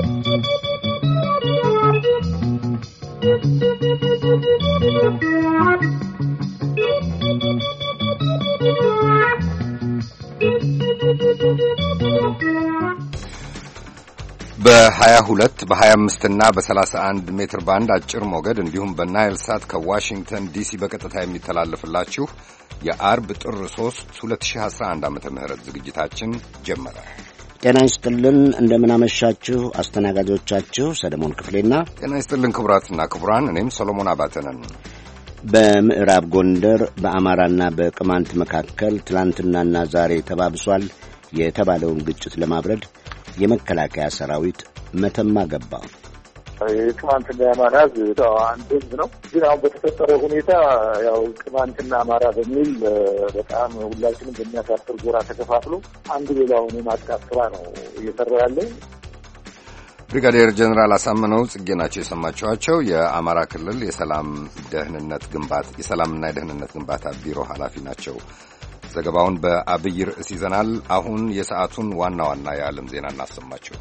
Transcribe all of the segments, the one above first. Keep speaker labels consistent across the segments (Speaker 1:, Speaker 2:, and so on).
Speaker 1: በ22 በ25 እና በ31 ሜትር ባንድ አጭር ሞገድ እንዲሁም በናይል ሳት ከዋሽንግተን ዲሲ በቀጥታ የሚተላለፍላችሁ የአርብ ጥር 3 2011 ዓመተ ምህረት ዝግጅታችን ጀመረ።
Speaker 2: ጤና ይስጥልን፣ እንደምን አመሻችሁ። አስተናጋጆቻችሁ ሰለሞን ክፍሌና
Speaker 1: ጤና ይስጥልን ክቡራትና ክቡራን፣ እኔም ሰሎሞን አባተ ነን።
Speaker 2: በምዕራብ ጎንደር በአማራና በቅማንት መካከል ትላንትናና ዛሬ ተባብሷል የተባለውን ግጭት ለማብረድ የመከላከያ ሰራዊት መተማ ገባ።
Speaker 3: ቅማንትና አማራ አንድ ህዝብ ነው። ግን አሁን በተፈጠረው ሁኔታ ያው ቅማንትና አማራ በሚል በጣም ሁላችንም በሚያሳፍር ጎራ ተከፋፍሎ አንዱ ሌላውን የማጥቃት ስራ ነው እየሰራ ያለው።
Speaker 1: ብሪጋዴር ጀነራል አሳምነው ጽጌ ናቸው የሰማችኋቸው። የአማራ ክልል የሰላምና የደህንነት ግንባታ ቢሮ ኃላፊ ናቸው። ዘገባውን በአብይ ርዕስ ይዘናል። አሁን የሰዓቱን ዋና ዋና የዓለም ዜና እናሰማችሁ።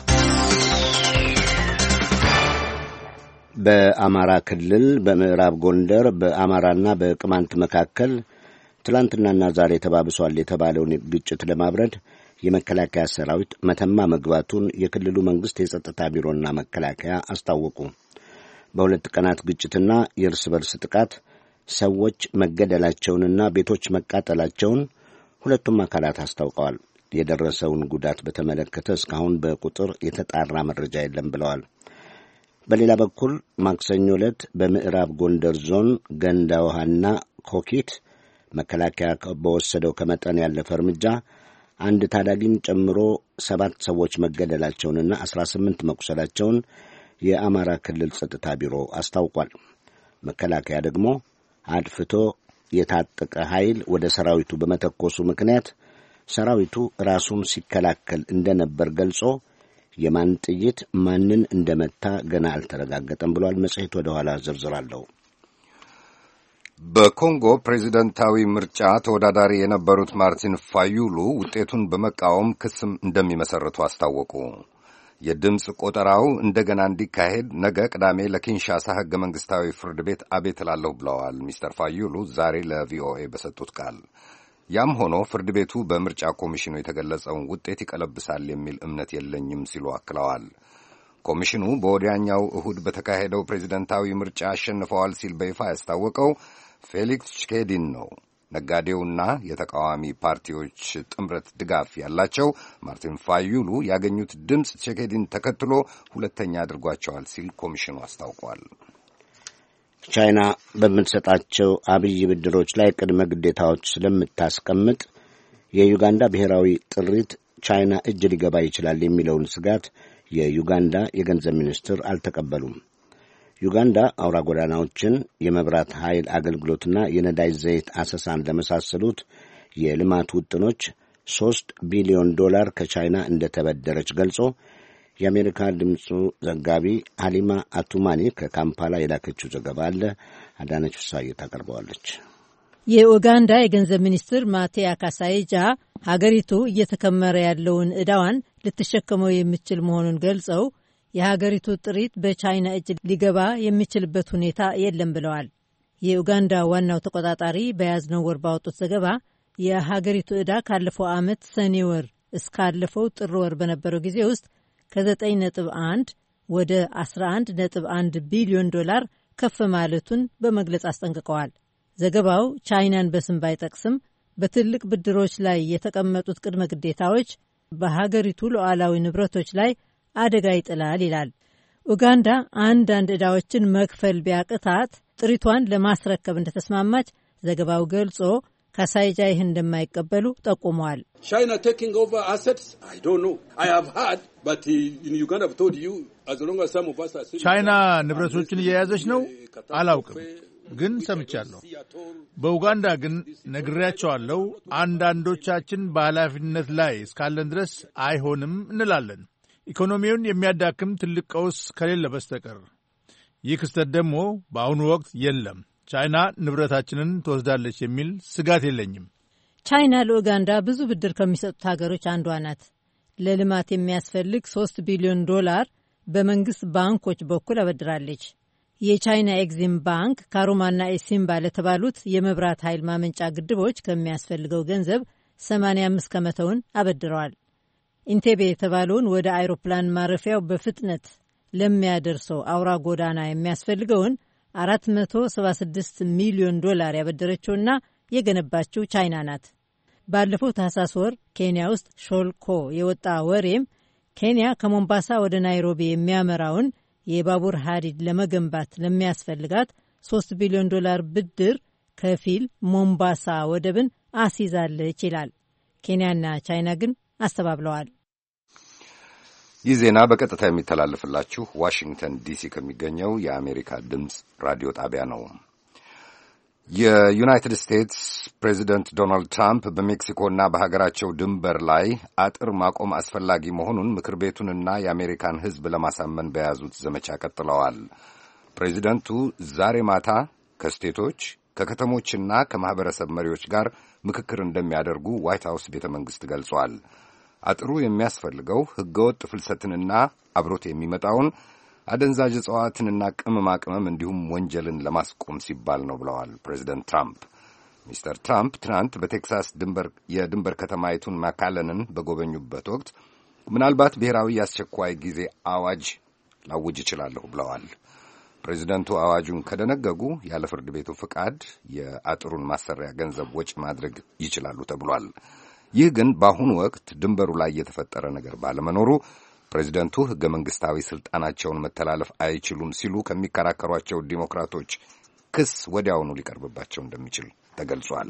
Speaker 2: በአማራ ክልል በምዕራብ ጎንደር በአማራና በቅማንት መካከል ትላንትናና ዛሬ ተባብሷል የተባለውን ግጭት ለማብረድ የመከላከያ ሰራዊት መተማ መግባቱን የክልሉ መንግሥት የጸጥታ ቢሮና መከላከያ አስታወቁ። በሁለት ቀናት ግጭትና የእርስ በርስ ጥቃት ሰዎች መገደላቸውንና ቤቶች መቃጠላቸውን ሁለቱም አካላት አስታውቀዋል። የደረሰውን ጉዳት በተመለከተ እስካሁን በቁጥር የተጣራ መረጃ የለም ብለዋል። በሌላ በኩል ማክሰኞ ዕለት በምዕራብ ጎንደር ዞን ገንዳ ውሃና ኮኪት መከላከያ በወሰደው ከመጠን ያለፈ እርምጃ አንድ ታዳጊን ጨምሮ 7 ሰዎች መገደላቸውንና 18 መቁሰላቸውን የአማራ ክልል ጸጥታ ቢሮ አስታውቋል። መከላከያ ደግሞ አድፍቶ የታጠቀ ኃይል ወደ ሰራዊቱ በመተኮሱ ምክንያት ሰራዊቱ ራሱን ሲከላከል እንደነበር ገልጾ የማን ጥይት ማንን እንደመታ ገና አልተረጋገጠም ብሏል። መጽሔት ወደ ኋላ ዝርዝራለሁ።
Speaker 1: በኮንጎ ፕሬዚደንታዊ ምርጫ ተወዳዳሪ የነበሩት ማርቲን ፋዩሉ ውጤቱን በመቃወም ክስም እንደሚመሰርቱ አስታወቁ። የድምፅ ቆጠራው እንደገና እንዲካሄድ ነገ ቅዳሜ ለኪንሻሳ ሕገ መንግሥታዊ ፍርድ ቤት አቤት እላለሁ ብለዋል ሚስተር ፋዩሉ ዛሬ ለቪኦኤ በሰጡት ቃል። ያም ሆኖ ፍርድ ቤቱ በምርጫ ኮሚሽኑ የተገለጸውን ውጤት ይቀለብሳል የሚል እምነት የለኝም ሲሉ አክለዋል። ኮሚሽኑ በወዲያኛው እሁድ በተካሄደው ፕሬዚደንታዊ ምርጫ አሸንፈዋል ሲል በይፋ ያስታወቀው ፌሊክስ ቺሴኬዲን ነው። ነጋዴውና የተቃዋሚ ፓርቲዎች ጥምረት ድጋፍ ያላቸው ማርቲን ፋዩሉ ያገኙት ድምፅ ቺሴኬዲን ተከትሎ ሁለተኛ አድርጓቸዋል ሲል ኮሚሽኑ አስታውቋል።
Speaker 2: ቻይና በምትሰጣቸው አብይ ብድሮች ላይ ቅድመ ግዴታዎች ስለምታስቀምጥ የዩጋንዳ ብሔራዊ ጥሪት ቻይና እጅ ሊገባ ይችላል የሚለውን ስጋት የዩጋንዳ የገንዘብ ሚኒስትር አልተቀበሉም። ዩጋንዳ አውራ ጎዳናዎችን፣ የመብራት ኃይል አገልግሎትና የነዳጅ ዘይት አሰሳን ለመሳሰሉት የልማት ውጥኖች $3 ቢሊዮን ከቻይና እንደተበደረች ገልጾ የአሜሪካ ድምፁ ዘጋቢ ሃሊማ አቱማኒ ከካምፓላ የላከችው ዘገባ አለ። አዳነች ፍሳዬ ታቀርበዋለች።
Speaker 4: የኡጋንዳ የገንዘብ ሚኒስትር ማቴያ ካሳይጃ ሀገሪቱ እየተከመረ ያለውን ዕዳዋን ልትሸከመው የሚችል መሆኑን ገልጸው የሀገሪቱ ጥሪት በቻይና እጅ ሊገባ የሚችልበት ሁኔታ የለም ብለዋል። የኡጋንዳ ዋናው ተቆጣጣሪ በያዝነው ወር ባወጡት ዘገባ የሀገሪቱ ዕዳ ካለፈው ዓመት ሰኔ ወር እስካለፈው ጥር ወር በነበረው ጊዜ ውስጥ ከ9.1 ወደ $11.1 ቢሊዮን ከፍ ማለቱን በመግለጽ አስጠንቅቀዋል። ዘገባው ቻይናን በስም ባይጠቅስም በትልቅ ብድሮች ላይ የተቀመጡት ቅድመ ግዴታዎች በሀገሪቱ ሉዓላዊ ንብረቶች ላይ አደጋ ይጥላል ይላል። ኡጋንዳ አንዳንድ ዕዳዎችን መክፈል ቢያቅታት ጥሪቷን ለማስረከብ እንደተስማማች ዘገባው ገልጾ ካሳይጃ ይህን እንደማይቀበሉ ጠቁመዋል።
Speaker 5: ቻይና ንብረቶችን እየያዘች ነው አላውቅም፣ ግን ሰምቻለሁ። በኡጋንዳ ግን ነግሬያቸዋለሁ። አንዳንዶቻችን በኃላፊነት ላይ እስካለን ድረስ አይሆንም እንላለን፣ ኢኮኖሚውን የሚያዳክም ትልቅ ቀውስ ከሌለ በስተቀር። ይህ ክስተት ደግሞ በአሁኑ ወቅት የለም። ቻይና ንብረታችንን ትወስዳለች የሚል ስጋት የለኝም።
Speaker 4: ቻይና ለኡጋንዳ ብዙ ብድር ከሚሰጡት ሀገሮች አንዷ ናት። ለልማት የሚያስፈልግ $3 ቢሊዮን በመንግሥት ባንኮች በኩል አበድራለች። የቻይና ኤግዚም ባንክ ካሩማና ኤሲምባ ለተባሉት የመብራት ኃይል ማመንጫ ግድቦች ከሚያስፈልገው ገንዘብ 85 ከመቶውን አበድረዋል። ኢንቴቤ የተባለውን ወደ አይሮፕላን ማረፊያው በፍጥነት ለሚያደርሰው አውራ ጎዳና የሚያስፈልገውን $476 ሚሊዮን ያበደረችውና የገነባችው ቻይና ናት። ባለፈው ታህሳስ ወር ኬንያ ውስጥ ሾልኮ የወጣ ወሬም ኬንያ ከሞምባሳ ወደ ናይሮቢ የሚያመራውን የባቡር ሀዲድ ለመገንባት ለሚያስፈልጋት $3 ቢሊዮን ብድር ከፊል ሞምባሳ ወደብን አስይዛለች ይላል። ኬንያና ቻይና ግን አስተባብለዋል።
Speaker 1: ይህ ዜና በቀጥታ የሚተላለፍላችሁ ዋሽንግተን ዲሲ ከሚገኘው የአሜሪካ ድምፅ ራዲዮ ጣቢያ ነው። የዩናይትድ ስቴትስ ፕሬዚደንት ዶናልድ ትራምፕ በሜክሲኮና በሀገራቸው ድንበር ላይ አጥር ማቆም አስፈላጊ መሆኑን ምክር ቤቱንና የአሜሪካን ሕዝብ ለማሳመን በያዙት ዘመቻ ቀጥለዋል። ፕሬዚደንቱ ዛሬ ማታ ከስቴቶች ከከተሞችና ከማኅበረሰብ መሪዎች ጋር ምክክር እንደሚያደርጉ ዋይት ሀውስ ቤተ መንግሥት ገልጿል። አጥሩ የሚያስፈልገው ሕገወጥ ፍልሰትንና አብሮት የሚመጣውን አደንዛዥ እጽዋትንና ቅመማ ቅመም እንዲሁም ወንጀልን ለማስቆም ሲባል ነው ብለዋል ፕሬዚደንት ትራምፕ። ሚስተር ትራምፕ ትናንት በቴክሳስ የድንበር ከተማይቱን ማካለንን በጎበኙበት ወቅት ምናልባት ብሔራዊ የአስቸኳይ ጊዜ አዋጅ ላውጅ ይችላለሁ ብለዋል። ፕሬዚደንቱ አዋጁን ከደነገጉ ያለ ፍርድ ቤቱ ፍቃድ የአጥሩን ማሰሪያ ገንዘብ ወጪ ማድረግ ይችላሉ ተብሏል። ይህ ግን በአሁኑ ወቅት ድንበሩ ላይ የተፈጠረ ነገር ባለመኖሩ ፕሬዚደንቱ ሕገ መንግሥታዊ ሥልጣናቸውን መተላለፍ አይችሉም ሲሉ ከሚከራከሯቸው ዲሞክራቶች ክስ ወዲያውኑ ሊቀርብባቸው እንደሚችል ተገልጿል።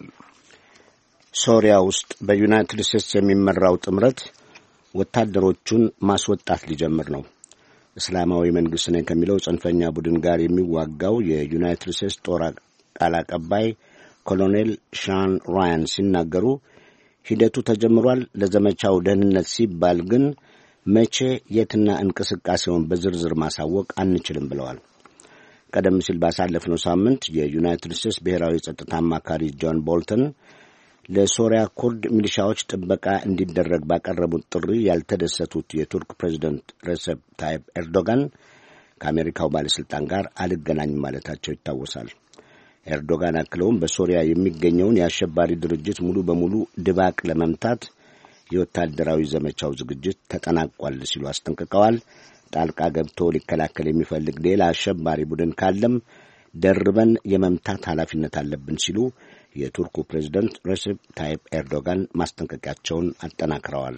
Speaker 2: ሶሪያ ውስጥ በዩናይትድ ስቴትስ የሚመራው ጥምረት ወታደሮቹን ማስወጣት ሊጀምር ነው። እስላማዊ መንግሥት ነኝ ከሚለው ጽንፈኛ ቡድን ጋር የሚዋጋው የዩናይትድ ስቴትስ ጦር ቃል አቀባይ ኮሎኔል ሻን ራያን ሲናገሩ ሂደቱ ተጀምሯል፣ ለዘመቻው ደህንነት ሲባል ግን መቼ የትና እንቅስቃሴውን በዝርዝር ማሳወቅ አንችልም ብለዋል። ቀደም ሲል ባሳለፍነው ሳምንት የዩናይትድ ስቴትስ ብሔራዊ ጸጥታ አማካሪ ጆን ቦልተን ለሶሪያ ኩርድ ሚሊሻዎች ጥበቃ እንዲደረግ ባቀረቡት ጥሪ ያልተደሰቱት የቱርክ ፕሬዚደንት ሬሴፕ ታይፕ ኤርዶጋን ከአሜሪካው ባለሥልጣን ጋር አልገናኝም ማለታቸው ይታወሳል። ኤርዶጋን አክለውም በሶሪያ የሚገኘውን የአሸባሪ ድርጅት ሙሉ በሙሉ ድባቅ ለመምታት የወታደራዊ ዘመቻው ዝግጅት ተጠናቋል ሲሉ አስጠንቅቀዋል። ጣልቃ ገብቶ ሊከላከል የሚፈልግ ሌላ አሸባሪ ቡድን ካለም ደርበን የመምታት ኃላፊነት አለብን ሲሉ የቱርኩ ፕሬዝደንት ሬሴፕ ታይፕ ኤርዶጋን ማስጠንቀቂያቸውን አጠናክረዋል።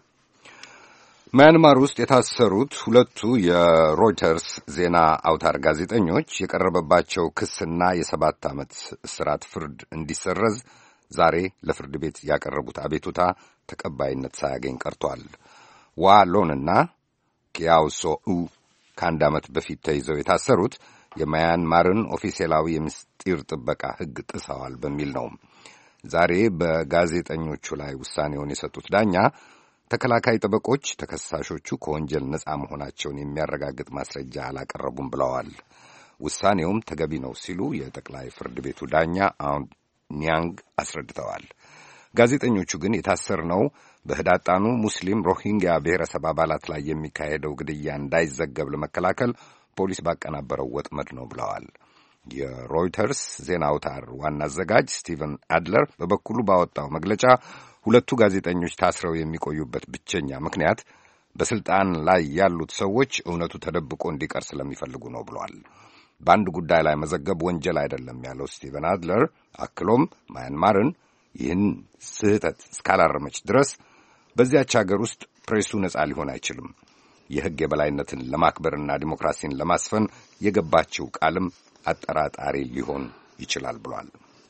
Speaker 1: ማያንማር ውስጥ የታሰሩት ሁለቱ የሮይተርስ ዜና አውታር ጋዜጠኞች የቀረበባቸው ክስና የ7 ዓመት እስራት ፍርድ እንዲሰረዝ ዛሬ ለፍርድ ቤት ያቀረቡት አቤቱታ ተቀባይነት ሳያገኝ ቀርቷል። ዋሎንና ኪያውሶኡ ከአንድ ዓመት በፊት ተይዘው የታሰሩት የማያንማርን ኦፊሴላዊ የምስጢር ጥበቃ ሕግ ጥሰዋል በሚል ነው። ዛሬ በጋዜጠኞቹ ላይ ውሳኔውን የሰጡት ዳኛ ተከላካይ ጠበቆች ተከሳሾቹ ከወንጀል ነጻ መሆናቸውን የሚያረጋግጥ ማስረጃ አላቀረቡም ብለዋል። ውሳኔውም ተገቢ ነው ሲሉ የጠቅላይ ፍርድ ቤቱ ዳኛ አውንግ ኒያንግ አስረድተዋል። ጋዜጠኞቹ ግን የታሰርነው በህዳጣኑ ሙስሊም ሮሂንግያ ብሔረሰብ አባላት ላይ የሚካሄደው ግድያ እንዳይዘገብ ለመከላከል ፖሊስ ባቀናበረው ወጥመድ ነው ብለዋል። የሮይተርስ ዜና አውታር ዋና አዘጋጅ ስቲቨን አድለር በበኩሉ ባወጣው መግለጫ ሁለቱ ጋዜጠኞች ታስረው የሚቆዩበት ብቸኛ ምክንያት በስልጣን ላይ ያሉት ሰዎች እውነቱ ተደብቆ እንዲቀር ስለሚፈልጉ ነው ብሏል። በአንድ ጉዳይ ላይ መዘገብ ወንጀል አይደለም ያለው ስቲቨን አድለር አክሎም ማያንማርን ይህን ስህተት እስካላረመች ድረስ በዚያች ሀገር ውስጥ ፕሬሱ ነጻ ሊሆን አይችልም። የሕግ የበላይነትን ለማክበርና ዲሞክራሲን ለማስፈን የገባችው ቃልም አጠራጣሪ ሊሆን ይችላል ብሏል።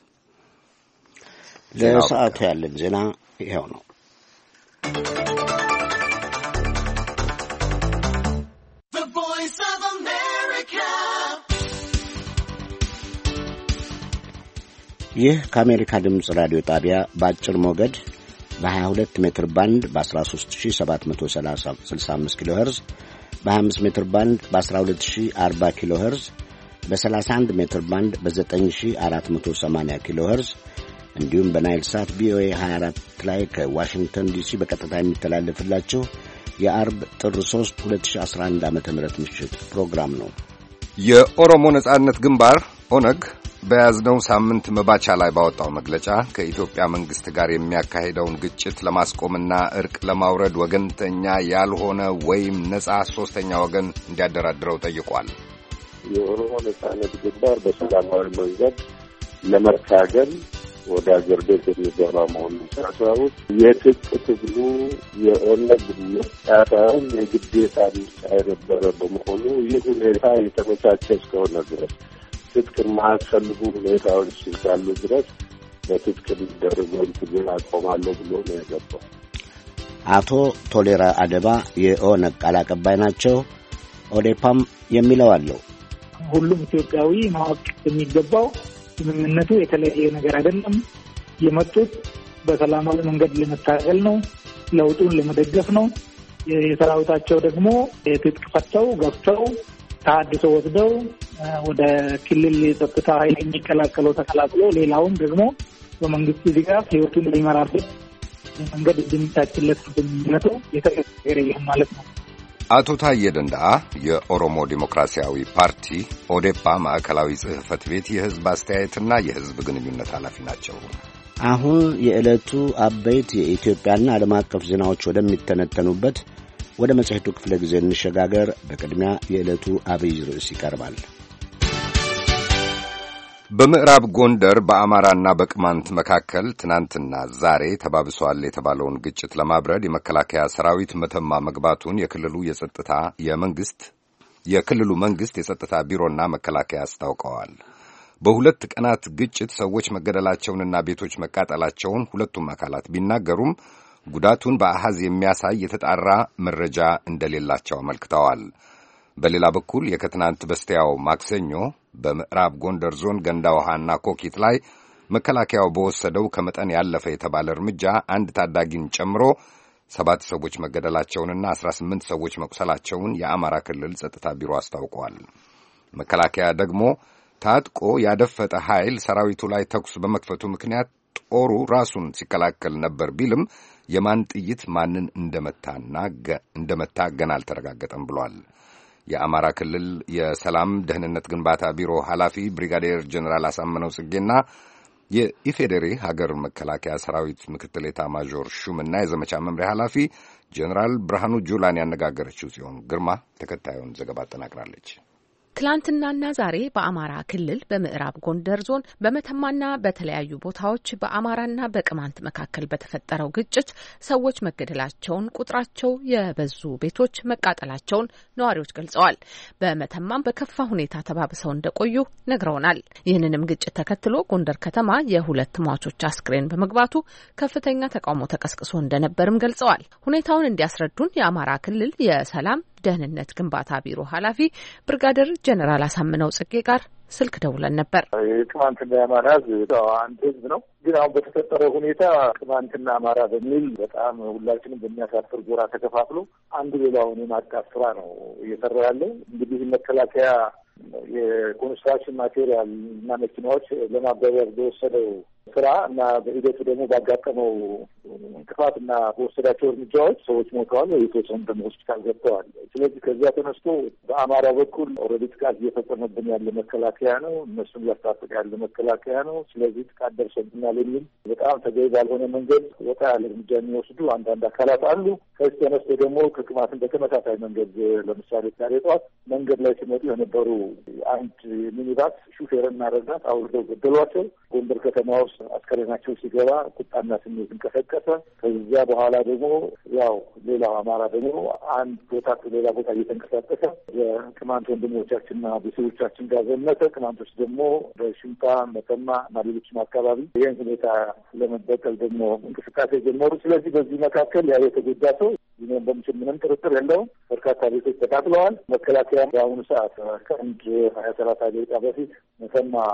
Speaker 2: ለሰዓቱ ያለን ዜና ይኸው ነው። ይህ ከአሜሪካ ድምፅ ራዲዮ ጣቢያ በአጭር ሞገድ በ22 ሜትር ባንድ በ13765 ኪሎ ሄርዝ፣ በ25 ሜትር ባንድ በ12040 ኪሎ ሄርዝ፣ በ31 ሜትር ባንድ በ9480 ኪሎ ሄርዝ እንዲሁም በናይል ሳት ቪኦኤ 24 ላይ ከዋሽንግተን ዲሲ በቀጥታ የሚተላለፍላችሁ የአርብ ጥር 3 2011 ዓ.ም ምሽት ፕሮግራም ነው።
Speaker 1: የኦሮሞ ነጻነት ግንባር ኦነግ በያዝነው ሳምንት መባቻ ላይ ባወጣው መግለጫ ከኢትዮጵያ መንግሥት ጋር የሚያካሂደውን ግጭት ለማስቆምና እርቅ ለማውረድ ወገንተኛ ያልሆነ ወይም ነጻ ሦስተኛ ወገን እንዲያደራድረው ጠይቋል።
Speaker 3: የኦሮሞ ነጻነት ግንባር በሰላማዊ መንገድ ለመታገል ወደ አገር ቤት የሚገባ መሆኑን ሲያሳውቅ የትጥቅ ትግሉ የኦነግ ምርጫ ሳይሆን የግዴታ ምርጫ የነበረ በመሆኑ ይህ ሁኔታ የተመቻቸ እስከሆነ ድረስ ትጥቅ የማያስፈልጉ ሁኔታዎች እስካሉ ድረስ በትጥቅ የሚደረገውን ትግል አቆማለሁ ብሎ ነው የገባው።
Speaker 2: አቶ ቶሌራ አደባ የኦነግ ቃል አቀባይ ናቸው። ኦዴፓም የሚለው አለው።
Speaker 6: ሁሉም ኢትዮጵያዊ ማወቅ የሚገባው ስምምነቱ የተለየ ነገር አይደለም። የመጡት በሰላማዊ መንገድ ለመታገል ነው፣ ለውጡን ለመደገፍ ነው። የሰራዊታቸው ደግሞ ትጥቅ ፈተው ገብተው ተሃድሶ ወስደው ወደ ክልል የጸጥታ ኃይል የሚቀላቀለው ተቀላቅሎ ሌላውን ደግሞ በመንግስት ድጋፍ ህይወቱን ሊመራበት መንገድ እንደሚታችለት ስምምነቱ የተለየ ማለት ነው።
Speaker 1: አቶ ታዬ ደንደዓ የኦሮሞ ዲሞክራሲያዊ ፓርቲ ኦዴፓ ማዕከላዊ ጽሕፈት ቤት የሕዝብ አስተያየትና የሕዝብ ግንኙነት ኃላፊ ናቸው።
Speaker 2: አሁን የዕለቱ አበይት የኢትዮጵያና ዓለም አቀፍ ዜናዎች ወደሚተነተኑበት ወደ መጽሔቱ ክፍለ ጊዜ እንሸጋገር። በቅድሚያ የዕለቱ አብይ ርዕስ ይቀርባል።
Speaker 1: በምዕራብ ጎንደር በአማራና በቅማንት መካከል ትናንትና ዛሬ ተባብሷል የተባለውን ግጭት ለማብረድ የመከላከያ ሰራዊት መተማ መግባቱን የክልሉ መንግስት የጸጥታ ቢሮና መከላከያ አስታውቀዋል። በሁለት ቀናት ግጭት ሰዎች መገደላቸውንና ቤቶች መቃጠላቸውን ሁለቱም አካላት ቢናገሩም ጉዳቱን በአሃዝ የሚያሳይ የተጣራ መረጃ እንደሌላቸው አመልክተዋል። በሌላ በኩል የከትናንት በስቲያው ማክሰኞ በምዕራብ ጎንደር ዞን ገንዳ ውሃና ኮኪት ላይ መከላከያው በወሰደው ከመጠን ያለፈ የተባለ እርምጃ አንድ ታዳጊን ጨምሮ 7 ሰዎች መገደላቸውንና 18 ሰዎች መቁሰላቸውን የአማራ ክልል ጸጥታ ቢሮ አስታውቀዋል። መከላከያ ደግሞ ታጥቆ ያደፈጠ ኃይል ሰራዊቱ ላይ ተኩስ በመክፈቱ ምክንያት ጦሩ ራሱን ሲከላከል ነበር ቢልም የማን ጥይት ማንን እንደመታ ገና አልተረጋገጠም ብሏል። የአማራ ክልል የሰላም ደህንነት ግንባታ ቢሮ ኃላፊ ብሪጋዴር ጀነራል አሳምነው ጽጌና የኢፌዴሪ ሀገር መከላከያ ሰራዊት ምክትል ኤታማዦር ሹምና የዘመቻ መምሪያ ኃላፊ ጀነራል ብርሃኑ ጁላን ያነጋገረችው ሲሆን ግርማ ተከታዩን ዘገባ አጠናቅራለች።
Speaker 7: ትላንትናና ዛሬ በአማራ ክልል በምዕራብ ጎንደር ዞን በመተማና በተለያዩ ቦታዎች በአማራና በቅማንት መካከል በተፈጠረው ግጭት ሰዎች መገደላቸውን፣ ቁጥራቸው የበዙ ቤቶች መቃጠላቸውን ነዋሪዎች ገልጸዋል። በመተማም በከፋ ሁኔታ ተባብሰው እንደቆዩ ነግረውናል። ይህንንም ግጭት ተከትሎ ጎንደር ከተማ የሁለት ሟቾች አስክሬን በመግባቱ ከፍተኛ ተቃውሞ ተቀስቅሶ እንደነበርም ገልጸዋል። ሁኔታውን እንዲያስረዱን የአማራ ክልል የሰላም ደህንነት ግንባታ ቢሮ ኃላፊ ብርጋዴር ጀነራል አሳምነው ጽጌ ጋር ስልክ ደውለን ነበር።
Speaker 3: ቅማንትና አማራ አንድ ህዝብ ነው። ግን አሁን በተፈጠረው ሁኔታ ቅማንትና አማራ በሚል በጣም ሁላችንም በሚያሳፍር ጎራ ተከፋፍሎ አንዱ ሌላውን የማጥቃት ስራ ነው እየሰራ ያለው። እንግዲህ መከላከያ የኮንስትራክሽን ማቴሪያል እና መኪናዎች ለማጓጓዝ በወሰደው ስራ እና በሂደቱ ደግሞ ባጋጠመው እንቅፋት እና በወሰዳቸው እርምጃዎች ሰዎች ሞተዋል፣ የተወሰኑ ደግሞ ሆስፒታል ገብተዋል። ስለዚህ ከዚያ ተነስቶ በአማራ በኩል ኦልሬዲ ጥቃት እየፈጸመብን ያለ መከላከያ ነው፣ እነሱን እያስታጠቀ ያለ መከላከያ ነው። ስለዚህ ጥቃት ደርሶብናል የሚል በጣም ተገቢ ባልሆነ መንገድ ወጣ ያለ እርምጃ የሚወስዱ አንዳንድ አካላት አሉ። ከዚህ ተነስቶ ደግሞ ከቅማትን በተመሳሳይ መንገድ ለምሳሌ ዛሬ ጠዋት መንገድ ላይ ሲመጡ የነበሩ አንድ ሚኒባስ ሹፌርና ረዳት አውርደው ገደሏቸው። ጎንደር ከተማ ውስጥ አስከሬናቸው ሲገባ ቁጣና ስሜት እንቀሰቀሰ። ከዚያ በኋላ ደግሞ ያው ሌላው አማራ ደግሞ አንድ ቦታ ሌላ ቦታ እየተንቀሳቀሰ የቅማንት ወንድሞቻችንና ቤተሰቦቻችን ጋር ዘመተ። ቅማንቶች ደግሞ በሽምጣ መተማ እና ሌሎችም አካባቢ ይህን ሁኔታ ለመበቀል ደግሞ እንቅስቃሴ ጀመሩ። ስለዚህ በዚህ መካከል ያ የተጎዳ ሰው ሊኖር በምችል ምንም ጥርጥር የለውም። በርካታ ቤቶች ተቃጥለዋል። መከላከያ በአሁኑ ሰዓት ከአንድ 20-30 ደቂቃ በፊት መተማ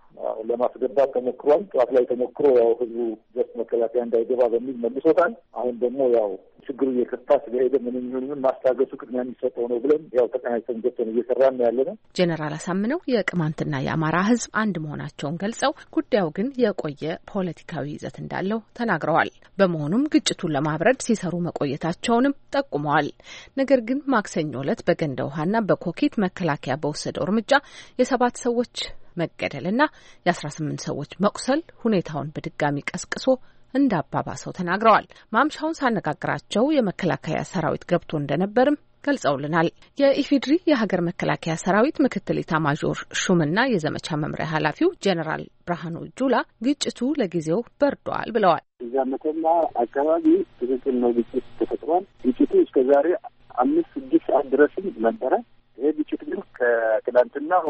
Speaker 3: ለማስገባት ተሞክሯል። ጠዋት ላይ ተሞክሮ ያው ህዝቡ ጀስት መከላከያ እንዳይገባ በሚል መልሶታል። አሁን ደግሞ ያው ችግሩ እየከፋ ስለሄደ ምንም ማስታገሱ ቅድሚያ የሚሰጠው ነው ብለን ያው ተቀናጅተን ገብተን እየሰራን ነው ያለነው።
Speaker 7: ጄኔራል አሳምነው የቅማንትና የአማራ ህዝብ አንድ መሆናቸውን ገልጸው ጉዳዩ ግን የቆየ ፖለቲካዊ ይዘት እንዳለው ተናግረዋል። በመሆኑም ግጭቱን ለማብረድ ሲሰሩ መቆየታቸውንም ጠቁመዋል። ነገር ግን ማክሰኞ ዕለት በገንደ ውሃና በኮኬት መከላከያ በወሰደው እርምጃ የ7 ሰዎች መገደልና የ18 ሰዎች መቁሰል ሁኔታውን በድጋሚ ቀስቅሶ እንዳባባሰው ተናግረዋል። ማምሻውን ሳነጋግራቸው የመከላከያ ሰራዊት ገብቶ እንደነበርም ገልጸውልናል። የኢፌድሪ የሀገር መከላከያ ሰራዊት ምክትል ኢታማዦር ሹምና የዘመቻ መምሪያ ኃላፊው ጄኔራል ብርሃኑ ጁላ ግጭቱ ለጊዜው በርዷል ብለዋል።
Speaker 8: እዛ መተማ አካባቢ ትክክል ነው፣ ግጭት ተፈጥሯል። ግጭቱ እስከዛሬ 5-6 ሰዓት ድረስም ነበረ። ይሄ ግጭት ግን ከትላንትናው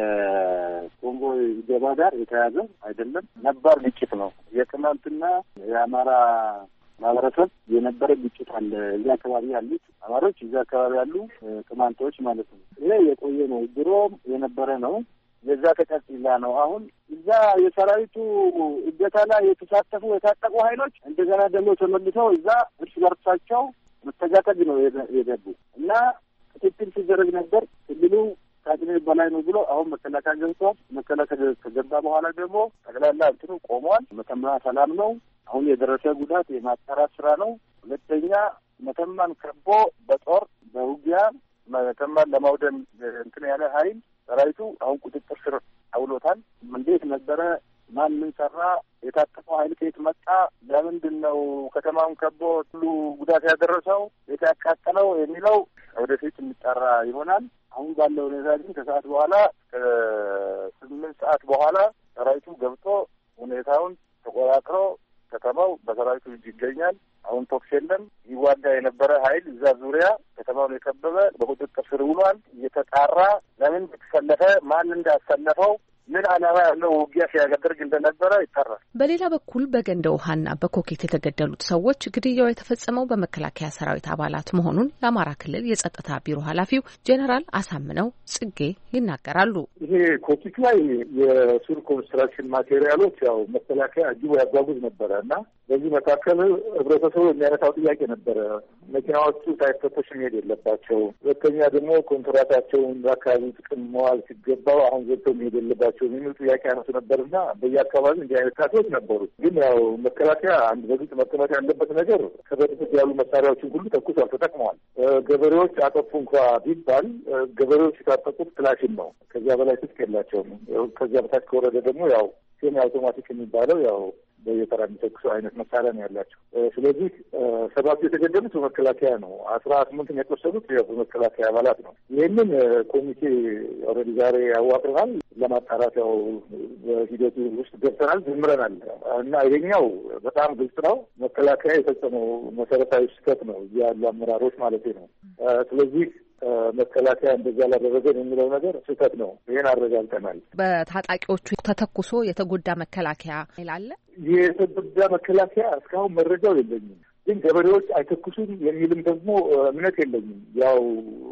Speaker 8: የኮንጎ ገባ ጋር የተያዘ አይደለም። ነባር ግጭት ነው። የቅማንትና የአማራ ማህበረሰብ የነበረ ግጭት አለ። እዚያ አካባቢ ያሉት አማሮች፣ እዚያ አካባቢ ያሉ ቅማንቶች ማለት ነው። ይሄ የቆየ ነው፣ ድሮም የነበረ ነው። የዛ ተቀጥላ ነው። አሁን እዛ የሰራዊቱ እገታ ላይ የተሳተፉ የታጠቁ ኃይሎች እንደገና ደግሞ ተመልሰው እዛ እርስ በርሳቸው መተጋተግ ነው የገቡ እና ክትትል ሲደረግ ነበር። ክልሉ ከአቅሜ በላይ ነው ብሎ አሁን መከላከያ ገብቷል። መከላከያ ከገባ በኋላ ደግሞ ጠቅላላ እንትኑ ቆሟል። መተማ ሰላም ነው። አሁን የደረሰ ጉዳት የማጣራት ስራ ነው። ሁለተኛ መተማን ከቦ በጦር በውጊያ መተማን ለማውደም እንትን ያለ ኃይል ሰራዊቱ አሁን ቁጥጥር ስር አውሎታል። እንዴት ነበረ? ማን ምን ሰራ? የታጠቀው ኃይል ከየት መጣ? ለምንድን ነው ከተማውን ከቦ ሁሉ ጉዳት ያደረሰው ያቃጠለው የሚለው ወደፊት የሚጠራ ይሆናል። አሁን ባለው ሁኔታ ግን ከሰዓት በኋላ ከ8 ሰዓት በኋላ ሰራዊቱ ገብቶ ሁኔታውን ተቆጣጥሮ ከተማው በሰራዊቱ እጅ ይገኛል። አሁን ቶክስ የለም። ይዋጋ የነበረ ኃይል እዛ ዙሪያ ከተማውን የከበበ በቁጥጥር ስር ውሏል። እየተጣራ ለምን ተሰለፈ፣ ማን እንዳሰለፈው፣ ምን ዓላማ ያለው ውጊያ ሲያደርግ እንደነበረ ይጠራል።
Speaker 7: በሌላ በኩል በገንደ ውሃና በኮኬት የተገደሉት ሰዎች ግድያው የተፈጸመው በመከላከያ ሰራዊት አባላት መሆኑን የአማራ ክልል የጸጥታ ቢሮ ኃላፊው ጄኔራል አሳምነው ጽጌ ይናገራሉ።
Speaker 3: ይሄ ኮኬት ላይ የሱር ኮንስትራክሽን ማቴሪያሎች ያው መከላከያ እጅጉ ያጓጉዝ ነበረ እና በዚህ መካከል ህብረተሰቡ የሚያነሳው ጥያቄ ነበረ። መኪናዎቹ ሳይፈተሹ መሄድ የለባቸው። ሁለተኛ ደግሞ ኮንትራታቸውን በአካባቢው ጥቅም መዋል ሲገባው አሁን ዘግተው መሄድ የለባቸው የሚሉ ጥያቄ ያነሱ ነበርና በየአካባቢው እንዲህ አይነት ካቶች ነበሩ። ግን ያው መከላከያ አንድ በግልጽ መቀመጥ ያለበት ነገር ከበፊት ያሉ መሳሪያዎችን ሁሉ ተኩሰው ተጠቅመዋል። ገበሬዎች አጠፉ እንኳ ቢባል ገበሬዎች የታጠቁት ክላሽን ነው። ከዚያ በላይ ትጥቅ የላቸውም። ከዚያ በታች ከወረደ ደግሞ ያው ሴሚ አውቶማቲክ የሚባለው ያው በየተራ የሚተኩሰው አይነት መሳሪያ ነው ያላቸው። ስለዚህ 7 የተገደሉት በመከላከያ ነው። 18 የቆሰሉት በመከላከያ አባላት ነው። ይህንን ኮሚቴ ኦልሬዲ ዛሬ ያዋቅረናል። ለማጣራት ያው በሂደቱ ውስጥ ገብተናል፣ ጀምረናል እና ይሄኛው በጣም ግልጽ ነው። መከላከያ የፈጸመው መሰረታዊ ስህተት ነው ያሉ አመራሮች ማለት ነው። ስለዚህ መከላከያ እንደዛ ላደረገን የሚለው ነገር ስህተት ነው። ይሄን አረጋግጠናል።
Speaker 7: በታጣቂዎቹ ተተኩሶ የተጎዳ መከላከያ ይላል።
Speaker 3: የተጎዳ መከላከያ እስካሁን መረጃው የለኝም፣ ግን ገበሬዎች አይተኩሱም የሚልም ደግሞ እምነት የለኝም። ያው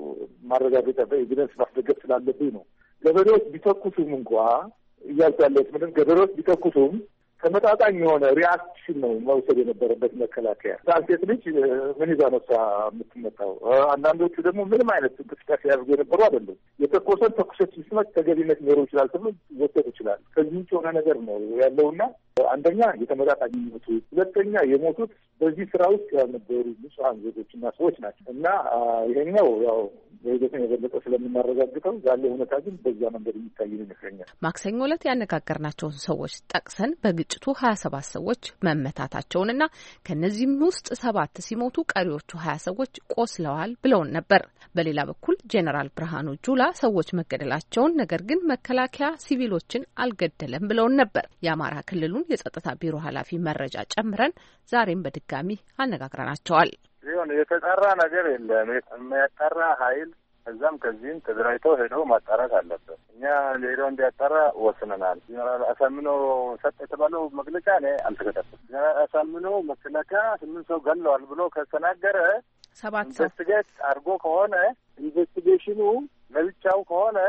Speaker 3: ማረጋገጫ በኤቪደንስ ማስደገፍ ስላለብኝ ነው። ገበሬዎች ቢተኩሱም እንኳ እያልኩ ያለሁት ምንም ገበሬዎች ቢተኩሱም ተመጣጣኝ የሆነ ሪአክሽን ነው መውሰድ የነበረበት መከላከያ። ሴት ልጅ ምን ይዛ ነው እሷ የምትመጣው? አንዳንዶቹ ደግሞ ምንም አይነት እንቅስቃሴ ያደርጉ የነበሩ አይደለም። የተኮሰን ተኩሶች ሲስመት ተገቢነት ሊኖረው ይችላል ተብሎ ይወሰድ ይችላል። ከዚህ ውጭ የሆነ ነገር ነው ያለውና አንደኛ የተመጣጣኝ ሞቱ፣ ሁለተኛ የሞቱት በዚህ ስራ ውስጥ ያልነበሩ ንጹሐን ዜጎችና ሰዎች ናቸው እና ይሄኛው ያው በሂደትን የበለጠ ስለምናረጋግጠው ያለው ሁኔታ ግን በዛ መንገድ የሚታይ ይመስለኛል።
Speaker 7: ማክሰኞ ዕለት ያነጋገርናቸውን ሰዎች ጠቅሰን በግጭቱ 27 ሰዎች መመታታቸውንና ከነዚህም ውስጥ 7 ሲሞቱ ቀሪዎቹ 20 ሰዎች ቆስለዋል ብለውን ነበር። በሌላ በኩል ጄኔራል ብርሃኑ ጁላ ሰዎች መገደላቸውን፣ ነገር ግን መከላከያ ሲቪሎችን አልገደለም ብለውን ነበር። የአማራ ክልሉን የጸጥታ ቢሮ ኃላፊ መረጃ ጨምረን ዛሬም በድጋሚ አነጋግረናቸዋል።
Speaker 8: ይሁን የተጣራ ነገር የለም። የሚያጣራ ኃይል እዛም ከዚህም ተደራጅተው ሄደው ማጣራት አለበት። እኛ ሌላው እንዲያጣራ ወስነናል። ጀነራል አሳምነው ሰጥ የተባለው መግለጫ እኔ አልተከታተልኩም። ጀነራል አሳምነው መከላከያ 8 ሰው ገለዋል ብሎ ከተናገረ
Speaker 7: 7 ሰው
Speaker 8: ኢንቨስቲጌት አድርጎ ከሆነ ኢንቨስቲጌሽኑ ለብቻው ከሆነ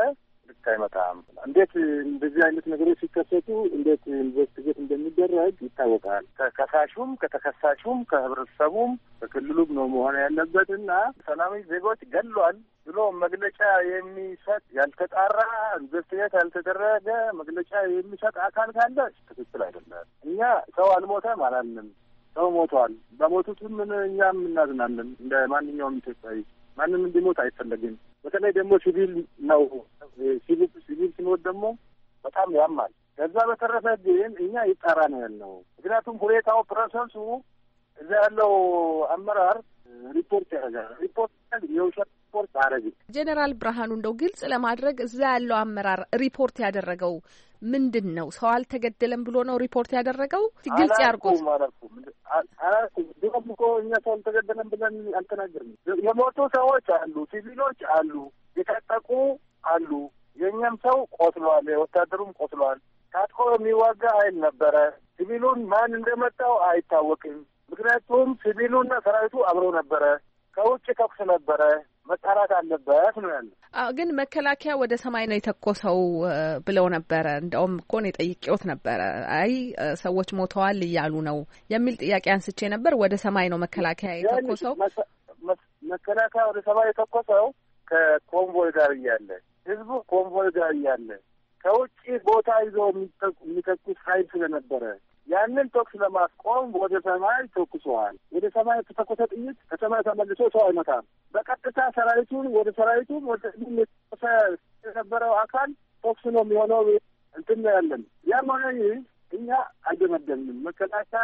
Speaker 8: ልክ አይመጣም። እንዴት እንደዚህ አይነት ነገሮች ሲከሰቱ እንዴት ኢንቨስቲጌት እንደሚደረግ ይታወቃል። ከከሳሹም ከተከሳሹም ከህብረተሰቡም ከክልሉም ነው መሆን ያለበትና ሰላማዊ ዜጎች ገሏል ብሎ መግለጫ የሚሰጥ ያልተጣራ ኢንቨስቲጌት ያልተደረገ መግለጫ የሚሰጥ አካል ካለ ትክክል አይደለም። እኛ ሰው አልሞተም አላልንም። ሰው ሞቷል። በሞቱትም እኛም እናዝናለን። እንደ ማንኛውም ኢትዮጵያዊ ማንም እንዲሞት አይፈለግም። በተለይ ደግሞ ሲቪል ነው። ሲቪል ሲሞት ደግሞ በጣም ያማል። ከዛ በተረፈ ግን እኛ ይጣራ ነው ያልነው። ምክንያቱም ሁኔታው ፕሮሰሱ እዛ ያለው አመራር ሪፖርት ያደርጋል። ሪፖርት የውሸት ሪፖርት አደረገ።
Speaker 7: ጄኔራል ብርሃኑ እንደው ግልጽ ለማድረግ እዛ ያለው አመራር ሪፖርት ያደረገው ምንድን ነው? ሰው አልተገደለም ብሎ ነው ሪፖርት ያደረገው? ግልጽ ያርጉት ማለት ነው።
Speaker 8: ድሮም እኮ እኛ ሰው አልተገደለም ብለን አልተናገርንም። የሞቱ ሰዎች አሉ፣ ሲቪሎች አሉ፣ የታጠቁ አሉ። የእኛም ሰው ቆስሏል፣ የወታደሩም ቆስሏል። ታጥቆ የሚዋጋ ኃይል ነበረ። ሲቪሉን ማን እንደመጣው አይታወቅም። ምክንያቱም ሲቪሉና ሰራዊቱ አብረው ነበረ። ከውጭ ተኩስ ነበረ። መጣራት አለበት ነው ያለው።
Speaker 7: ግን መከላከያ ወደ ሰማይ ነው የተኮሰው ብለው ነበረ። እንደውም እኮ ነው ጠይቄዎት ነበረ። አይ ሰዎች ሞተዋል እያሉ ነው የሚል ጥያቄ አንስቼ ነበር። ወደ ሰማይ ነው መከላከያ የተኮሰው።
Speaker 8: መከላከያ ወደ ሰማይ የተኮሰው ከኮንቮይ ጋር እያለ ህዝቡ ኮንቮይ ጋር እያለ ከውጭ ቦታ ይዘው የሚተኩስ ኃይል ስለነበረ ያንን ተኩስ ለማስቆም ወደ ሰማይ ተኩሰዋል። ወደ ሰማይ የተተኮሰ ጥይት ከሰማይ ተመልሶ ሰው አይመታም። በቀጥታ ሰራዊቱን ወደ የተኮሰ የነበረው አካል ተኩስ ነው የሚሆነው። እንትን ነው ያለን። ያም ሆነ እኛ አልደመደምንም። መከላከያ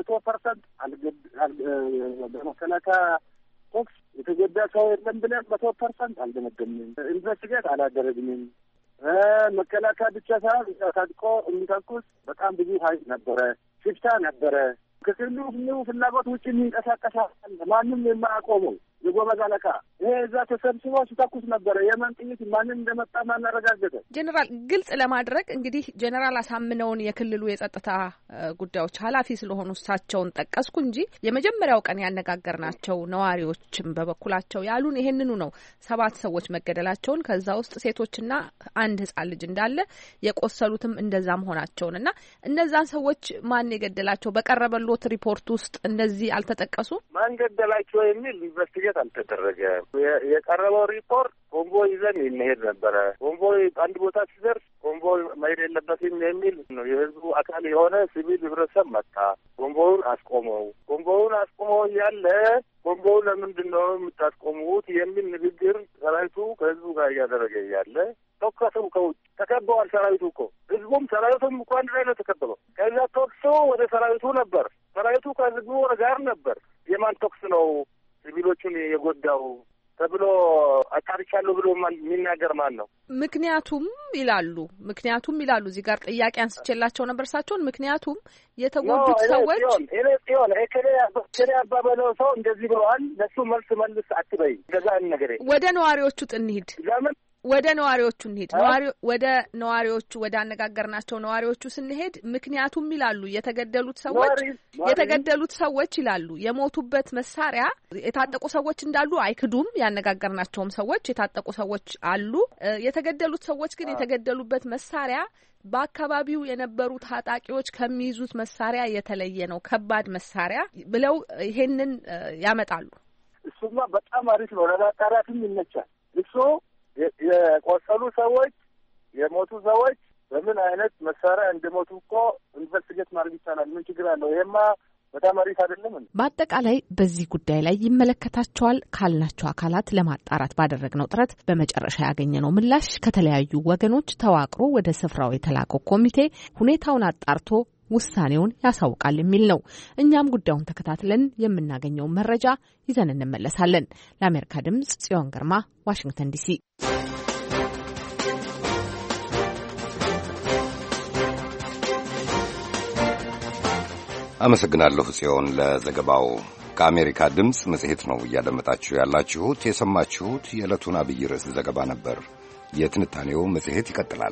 Speaker 8: 100% በመከላከያ ተኩስ የተጎዳ ሰው የለም ብለን 100% አልደመደምንም። ኢንቨስቲጌት አላደረግንም። መከላከያ ብቻ ሳይሆን ታጥቆ የሚተኩስ በጣም ብዙ ኃይል ነበረ። ሽፍታ ነበረ። ከክልሉ ፍላጎት ውጭ የሚንቀሳቀሳል ማንም የማያቆመው የጎበዝ አለቃ ይሄ እዛ ተሰብስቦ ሲተኩስ ነበረ። የመን ጥይት ማንም እንደመጣ ማናረጋገጠ።
Speaker 7: ጄኔራል ግልጽ ለማድረግ እንግዲህ ጄኔራል አሳምነውን የክልሉ የጸጥታ ጉዳዮች ኃላፊ ስለሆኑ እሳቸውን ጠቀስኩ እንጂ የመጀመሪያው ቀን ያነጋገርናቸው ነዋሪዎችም በበኩላቸው ያሉን ይሄንኑ ነው። 7 ሰዎች መገደላቸውን ከዛ ውስጥ ሴቶችና አንድ ህጻን ልጅ እንዳለ የቆሰሉትም እንደዛ መሆናቸውን እና እነዛን ሰዎች ማን የገደላቸው በቀረበሎት ሪፖርት ውስጥ እንደዚህ አልተጠቀሱ።
Speaker 8: ማን ገደላቸው የሚል ኢንቨስቲጌት አልተደረገ። የቀረበው ሪፖርት ኮንቮይ ይዘን እንሄድ ነበረ። ኮንቮይ አንድ ቦታ ሲደርስ ኮንቮይ መሄድ የለበትም የሚል ነው። የህዝቡ አካል የሆነ ሲቪል ህብረተሰብ መጣ። ኮንቮዩን አስቆመው። ኮንቮዩን አስቆመው እያለ ኮንቮዩ ለምንድን ነው የምታስቆሙት የሚል ንግግር ሰራዊቱ ከህዝቡ ጋር እያደረገ እያለ ተኩሰው ከውጭ ተከበዋል። ሰራዊቱ እኮ ህዝቡም ሰራዊቱም እኮ አንድ ላይ ነው ተከበበው። ከዛ ተኩሶ ወደ ሰራዊቱ ነበር። ሰራዊቱ ከህዝቡ ጋር ነበር። የማን ተኩስ ነው ሲቪሎቹን የጎዳው ተብሎ አጣርቻለሁ ብሎ የሚናገር ማን ነው? ምክንያቱም
Speaker 7: ይላሉ እዚህ ጋር ጥያቄ አንስቼላቸው ነበር እሳቸውን። ምክንያቱም የተጎዱት ሰዎች
Speaker 8: ከኔ አባባለው ሰው እንደዚህ ብለዋል። ለሱ መልስ አትበይ። እንደዛ ነገር
Speaker 7: ወደ ነዋሪዎቹ እንሂድ።
Speaker 8: ለምን
Speaker 7: ወደ ነዋሪዎቹ እንሂድ። ወደ አነጋገርናቸው ነዋሪዎቹ ስንሄድ ምክንያቱም ይላሉ የተገደሉት ሰዎች ይላሉ የሞቱበት መሳሪያ የታጠቁ ሰዎች እንዳሉ አይክዱም። ያነጋገርናቸውም ሰዎች የታጠቁ ሰዎች አሉ። የተገደሉት ሰዎች ግን የተገደሉበት መሳሪያ በአካባቢው የነበሩ ታጣቂዎች ከሚይዙት መሳሪያ የተለየ ነው፣ ከባድ መሳሪያ ብለው ይሄንን ያመጣሉ።
Speaker 8: እሱማ በጣም አሪፍ ነው። ለማጣራትም ይመቻል። እሱ የቆሰሉ ሰዎች የሞቱ ሰዎች በምን አይነት መሳሪያ እንደሞቱ እኮ ኢንቨስቲጌት ማድረግ ይቻላል። ምን ችግር አለው? ይሄማ በጣም አሪፍ አይደለም?
Speaker 7: በአጠቃላይ በዚህ ጉዳይ ላይ ይመለከታቸዋል ካልናቸው አካላት ለማጣራት ባደረግነው ጥረት በመጨረሻ ያገኘነው ምላሽ ከተለያዩ ወገኖች ተዋቅሮ ወደ ስፍራው የተላከው ኮሚቴ ሁኔታውን አጣርቶ ውሳኔውን ያሳውቃል የሚል ነው። እኛም ጉዳዩን ተከታትለን የምናገኘውን መረጃ ይዘን እንመለሳለን። ለአሜሪካ ድምጽ ጽዮን ግርማ፣ ዋሽንግተን ዲሲ።
Speaker 1: አመሰግናለሁ ጽዮን ለዘገባው። ከአሜሪካ ድምፅ መጽሔት ነው እያደመጣችሁ ያላችሁት። የሰማችሁት የዕለቱን አብይ ርዕስ ዘገባ ነበር። የትንታኔው መጽሔት ይቀጥላል።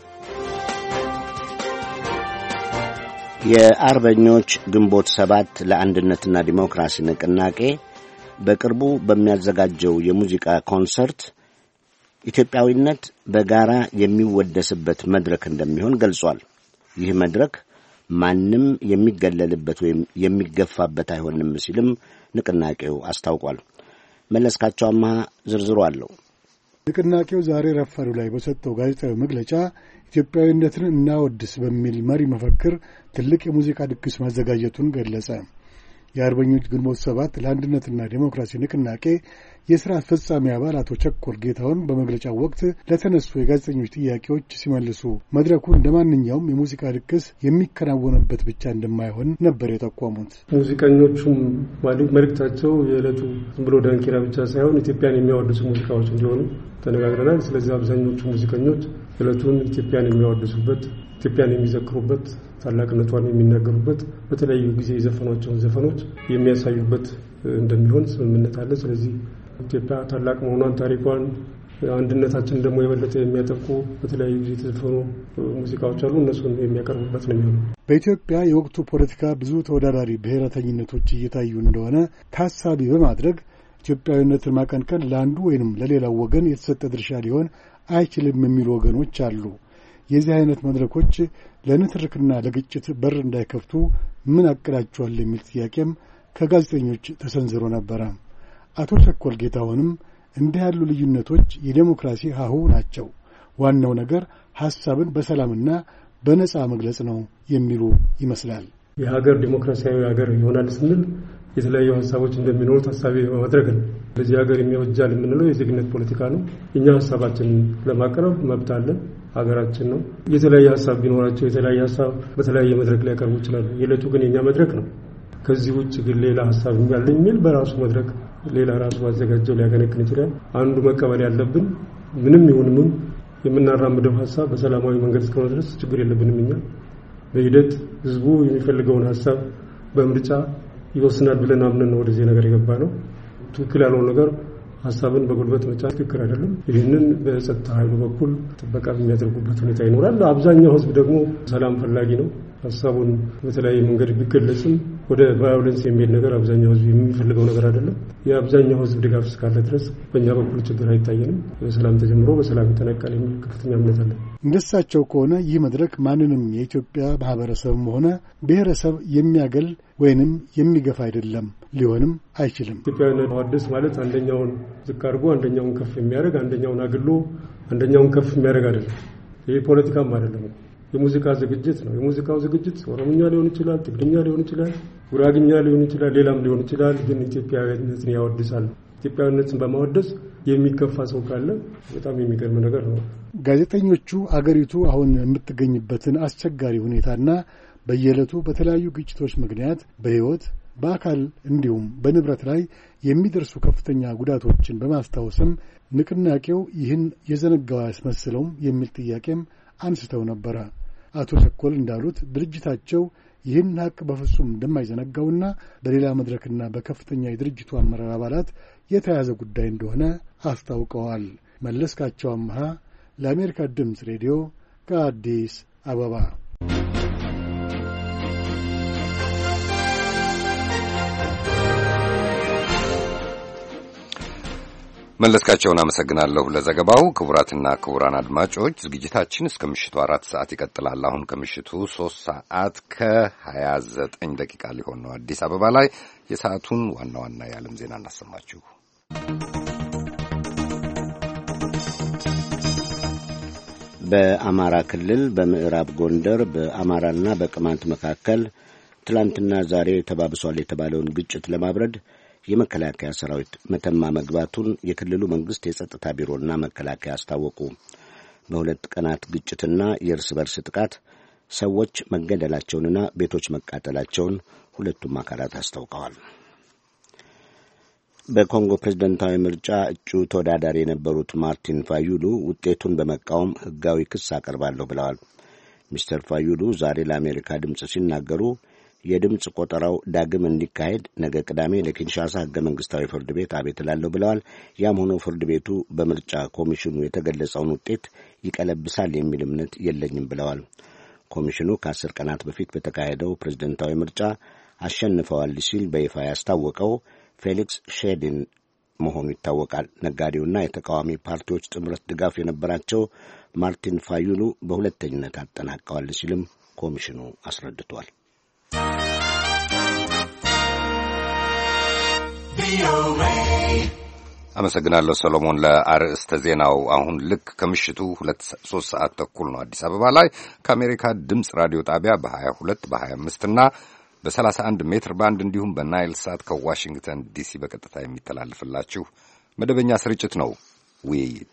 Speaker 2: የአርበኞች ግንቦት 7 ለአንድነትና ዲሞክራሲ ንቅናቄ በቅርቡ በሚያዘጋጀው የሙዚቃ ኮንሰርት ኢትዮጵያዊነት በጋራ የሚወደስበት መድረክ እንደሚሆን ገልጿል። ይህ መድረክ ማንም የሚገለልበት ወይም የሚገፋበት አይሆንም ሲልም ንቅናቄው አስታውቋል። መለስካቸው አማሃ ዝርዝሩ አለው።
Speaker 9: ንቅናቄው ዛሬ ረፋዱ ላይ በሰጠው ጋዜጣዊ መግለጫ ኢትዮጵያዊነትን እናወድስ በሚል መሪ መፈክር ትልቅ የሙዚቃ ድግስ ማዘጋጀቱን ገለጸ። የአርበኞች ግንቦት ሰባት ለአንድነትና ዴሞክራሲ ንቅናቄ የሥራ አስፈጻሚ አባል አቶ ቸኮል ጌታሁን በመግለጫው ወቅት ለተነሱ የጋዜጠኞች ጥያቄዎች ሲመልሱ መድረኩ እንደ ማንኛውም የሙዚቃ ድግስ የሚከናወንበት ብቻ እንደማይሆን ነበር የጠቆሙት።
Speaker 10: ሙዚቀኞቹም መልእክታቸው የዕለቱ ዝም ብሎ ዳንኪራ ብቻ ሳይሆን ኢትዮጵያን የሚያወድሱ ሙዚቃዎች እንዲሆኑ ተነጋግረናል። ስለዚህ አብዛኞቹ ሙዚቀኞች ዕለቱን ኢትዮጵያን የሚያወድሱበት፣ ኢትዮጵያን የሚዘክሩበት፣ ታላቅነቷን የሚናገሩበት፣ በተለያዩ ጊዜ የዘፈኗቸውን ዘፈኖች የሚያሳዩበት እንደሚሆን ስምምነት አለ። ስለዚህ ኢትዮጵያ ታላቅ መሆኗን፣ ታሪኳን፣ አንድነታችን ደግሞ የበለጠ የሚያጠብቁ በተለያዩ ጊዜ የተዘፈኑ ሙዚቃዎች አሉ። እነሱን የሚያቀርቡበት ነው የሚሆነው።
Speaker 9: በኢትዮጵያ የወቅቱ ፖለቲካ ብዙ ተወዳዳሪ ብሔረተኝነቶች እየታዩ እንደሆነ ታሳቢ በማድረግ ኢትዮጵያዊነትን ማቀንቀን ለአንዱ ወይንም ለሌላው ወገን የተሰጠ ድርሻ ሊሆን አይችልም የሚሉ ወገኖች አሉ። የዚህ አይነት መድረኮች ለንትርክና ለግጭት በር እንዳይከፍቱ ምን አቅዳቸዋል የሚል ጥያቄም ከጋዜጠኞች ተሰንዝሮ ነበረ። አቶ ቸኮል ጌታሁንም እንዲህ ያሉ ልዩነቶች የዴሞክራሲ ሀሁ ናቸው፣ ዋናው ነገር ሐሳብን በሰላምና በነጻ መግለጽ ነው የሚሉ ይመስላል።
Speaker 10: የሀገር ዴሞክራሲያዊ ሀገር ይሆናል ስንል የተለያዩ ሀሳቦች እንደሚኖሩ ታሳቢ በማድረግ ነው። ለዚህ ሀገር የሚወጃል የምንለው የዜግነት ፖለቲካ ነው። እኛ ሀሳባችንን ለማቅረብ መብት አለን። ሀገራችን ነው። የተለያየ ሀሳብ ቢኖራቸው የተለያየ ሀሳብ በተለያየ መድረክ ላይ ያቀርቡ ይችላሉ። የዕለቱ ግን የኛ መድረክ ነው። ከዚህ ውጭ ግን ሌላ ሀሳብ ያለኝ የሚል በራሱ መድረክ ሌላ ራሱ አዘጋጀው ሊያገነክን ይችላል። አንዱ መቀበል ያለብን ምንም ይሁን ምን የምናራምደው ሀሳብ በሰላማዊ መንገድ እስከሆነ ድረስ ችግር የለብንም። እኛ በሂደት ህዝቡ የሚፈልገውን ሀሳብ በምርጫ ይወስናል ብለን አምነን ነው ወደዚህ ነገር የገባ ነው። ትክክል ያለው ነገር ሀሳብን በጉልበት መጫን ትክክል አይደለም። ይህንን በጸጥታ ኃይሉ በኩል ጥበቃ የሚያደርጉበት ሁኔታ ይኖራል። አብዛኛው ህዝብ ደግሞ ሰላም ፈላጊ ነው። ሀሳቡን በተለያየ መንገድ ቢገለጽም ወደ ቫዮለንስ የሚሄድ ነገር አብዛኛው ህዝብ የሚፈልገው ነገር አይደለም። የአብዛኛው ህዝብ ድጋፍ እስካለ ድረስ በእኛ በኩል ችግር አይታየንም። በሰላም ተጀምሮ በሰላም ይጠናቀቃል የሚል ከፍተኛ እምነት አለ።
Speaker 9: እንደሳቸው ከሆነ ይህ መድረክ ማንንም የኢትዮጵያ ማህበረሰብም ሆነ ብሔረሰብ የሚያገል ወይንም የሚገፋ አይደለም፣ ሊሆንም አይችልም።
Speaker 10: ኢትዮጵያዊነት ማወደስ ማለት አንደኛውን ዝቅ አድርጎ አንደኛውን ከፍ የሚያደርግ፣ አንደኛውን አግሎ አንደኛውን ከፍ የሚያደርግ አይደለም። ይህ ፖለቲካም አይደለም። የሙዚቃ ዝግጅት ነው። የሙዚቃው ዝግጅት ኦሮምኛ ሊሆን ይችላል፣ ትግርኛ ሊሆን ይችላል፣ ጉራግኛ ሊሆን ይችላል፣ ሌላም ሊሆን ይችላል። ግን ኢትዮጵያዊነትን ያወድሳል። ኢትዮጵያዊነትን በማወደስ የሚከፋ ሰው ካለ በጣም የሚገርም ነገር ነው።
Speaker 9: ጋዜጠኞቹ አገሪቱ አሁን የምትገኝበትን አስቸጋሪ ሁኔታና በየዕለቱ በተለያዩ ግጭቶች ምክንያት በሕይወት በአካል እንዲሁም በንብረት ላይ የሚደርሱ ከፍተኛ ጉዳቶችን በማስታወስም ንቅናቄው ይህን የዘነጋው ያስመስለውም የሚል ጥያቄም አንስተው ነበረ። አቶ ቸኮል እንዳሉት ድርጅታቸው ይህን ሀቅ በፍጹም እንደማይዘነጋውና በሌላ መድረክና በከፍተኛ የድርጅቱ አመራር አባላት የተያዘ ጉዳይ እንደሆነ አስታውቀዋል። መለስካቸው አምሃ ለአሜሪካ ድምፅ ሬዲዮ ከአዲስ አበባ።
Speaker 1: መለስካቸውን አመሰግናለሁ ለዘገባው። ክቡራትና ክቡራን አድማጮች ዝግጅታችን እስከ ምሽቱ 4 ሰዓት ይቀጥላል። አሁን ከምሽቱ 3 ሰዓት ከ29 ደቂቃ ሊሆን ነው አዲስ አበባ ላይ። የሰዓቱን ዋና ዋና የዓለም ዜና እናሰማችሁ።
Speaker 2: በአማራ ክልል በምዕራብ ጎንደር በአማራና በቅማንት መካከል ትላንትና ዛሬ ተባብሷል የተባለውን ግጭት ለማብረድ የመከላከያ ሰራዊት መተማ መግባቱን የክልሉ መንግስት የጸጥታ ቢሮና መከላከያ አስታወቁ። በሁለት ቀናት ግጭትና የእርስ በርስ ጥቃት ሰዎች መገደላቸውንና ቤቶች መቃጠላቸውን ሁለቱም አካላት አስታውቀዋል። በኮንጎ ፕሬዝዳንታዊ ምርጫ እጩ ተወዳዳሪ የነበሩት ማርቲን ፋዩሉ ውጤቱን በመቃወም ሕጋዊ ክስ አቀርባለሁ ብለዋል። ሚስተር ፋዩሉ ዛሬ ለአሜሪካ ድምፅ ሲናገሩ የድምፅ ቆጠራው ዳግም እንዲካሄድ ነገ ቅዳሜ ለኪንሻሳ ሕገ መንግሥታዊ ፍርድ ቤት አቤት እላለሁ ብለዋል። ያም ሆኖ ፍርድ ቤቱ በምርጫ ኮሚሽኑ የተገለጸውን ውጤት ይቀለብሳል የሚል እምነት የለኝም ብለዋል። ኮሚሽኑ ከ10 ቀናት በፊት በተካሄደው ፕሬዝደንታዊ ምርጫ አሸንፈዋል ሲል በይፋ ያስታወቀው ፌሊክስ መሆኑ ይታወቃል። ነጋዴውና የተቃዋሚ ፓርቲዎች ጥምረት ድጋፍ የነበራቸው ማርቲን ፋዩሉ በሁለተኝነት አጠናቀዋል ሲልም ኮሚሽኑ አስረድቷል።
Speaker 1: አመሰግናለሁ ሰሎሞን ለአርዕስተ ዜናው። አሁን ልክ ከምሽቱ 3 ሰዓት ተኩል ነው አዲስ አበባ ላይ ከአሜሪካ ድምፅ ራዲዮ ጣቢያ በ22 በ25 እና በ31 ሜትር ባንድ እንዲሁም በናይል ሳት ከዋሽንግተን ዲሲ በቀጥታ የሚተላልፍላችሁ መደበኛ ስርጭት ነው። ውይይት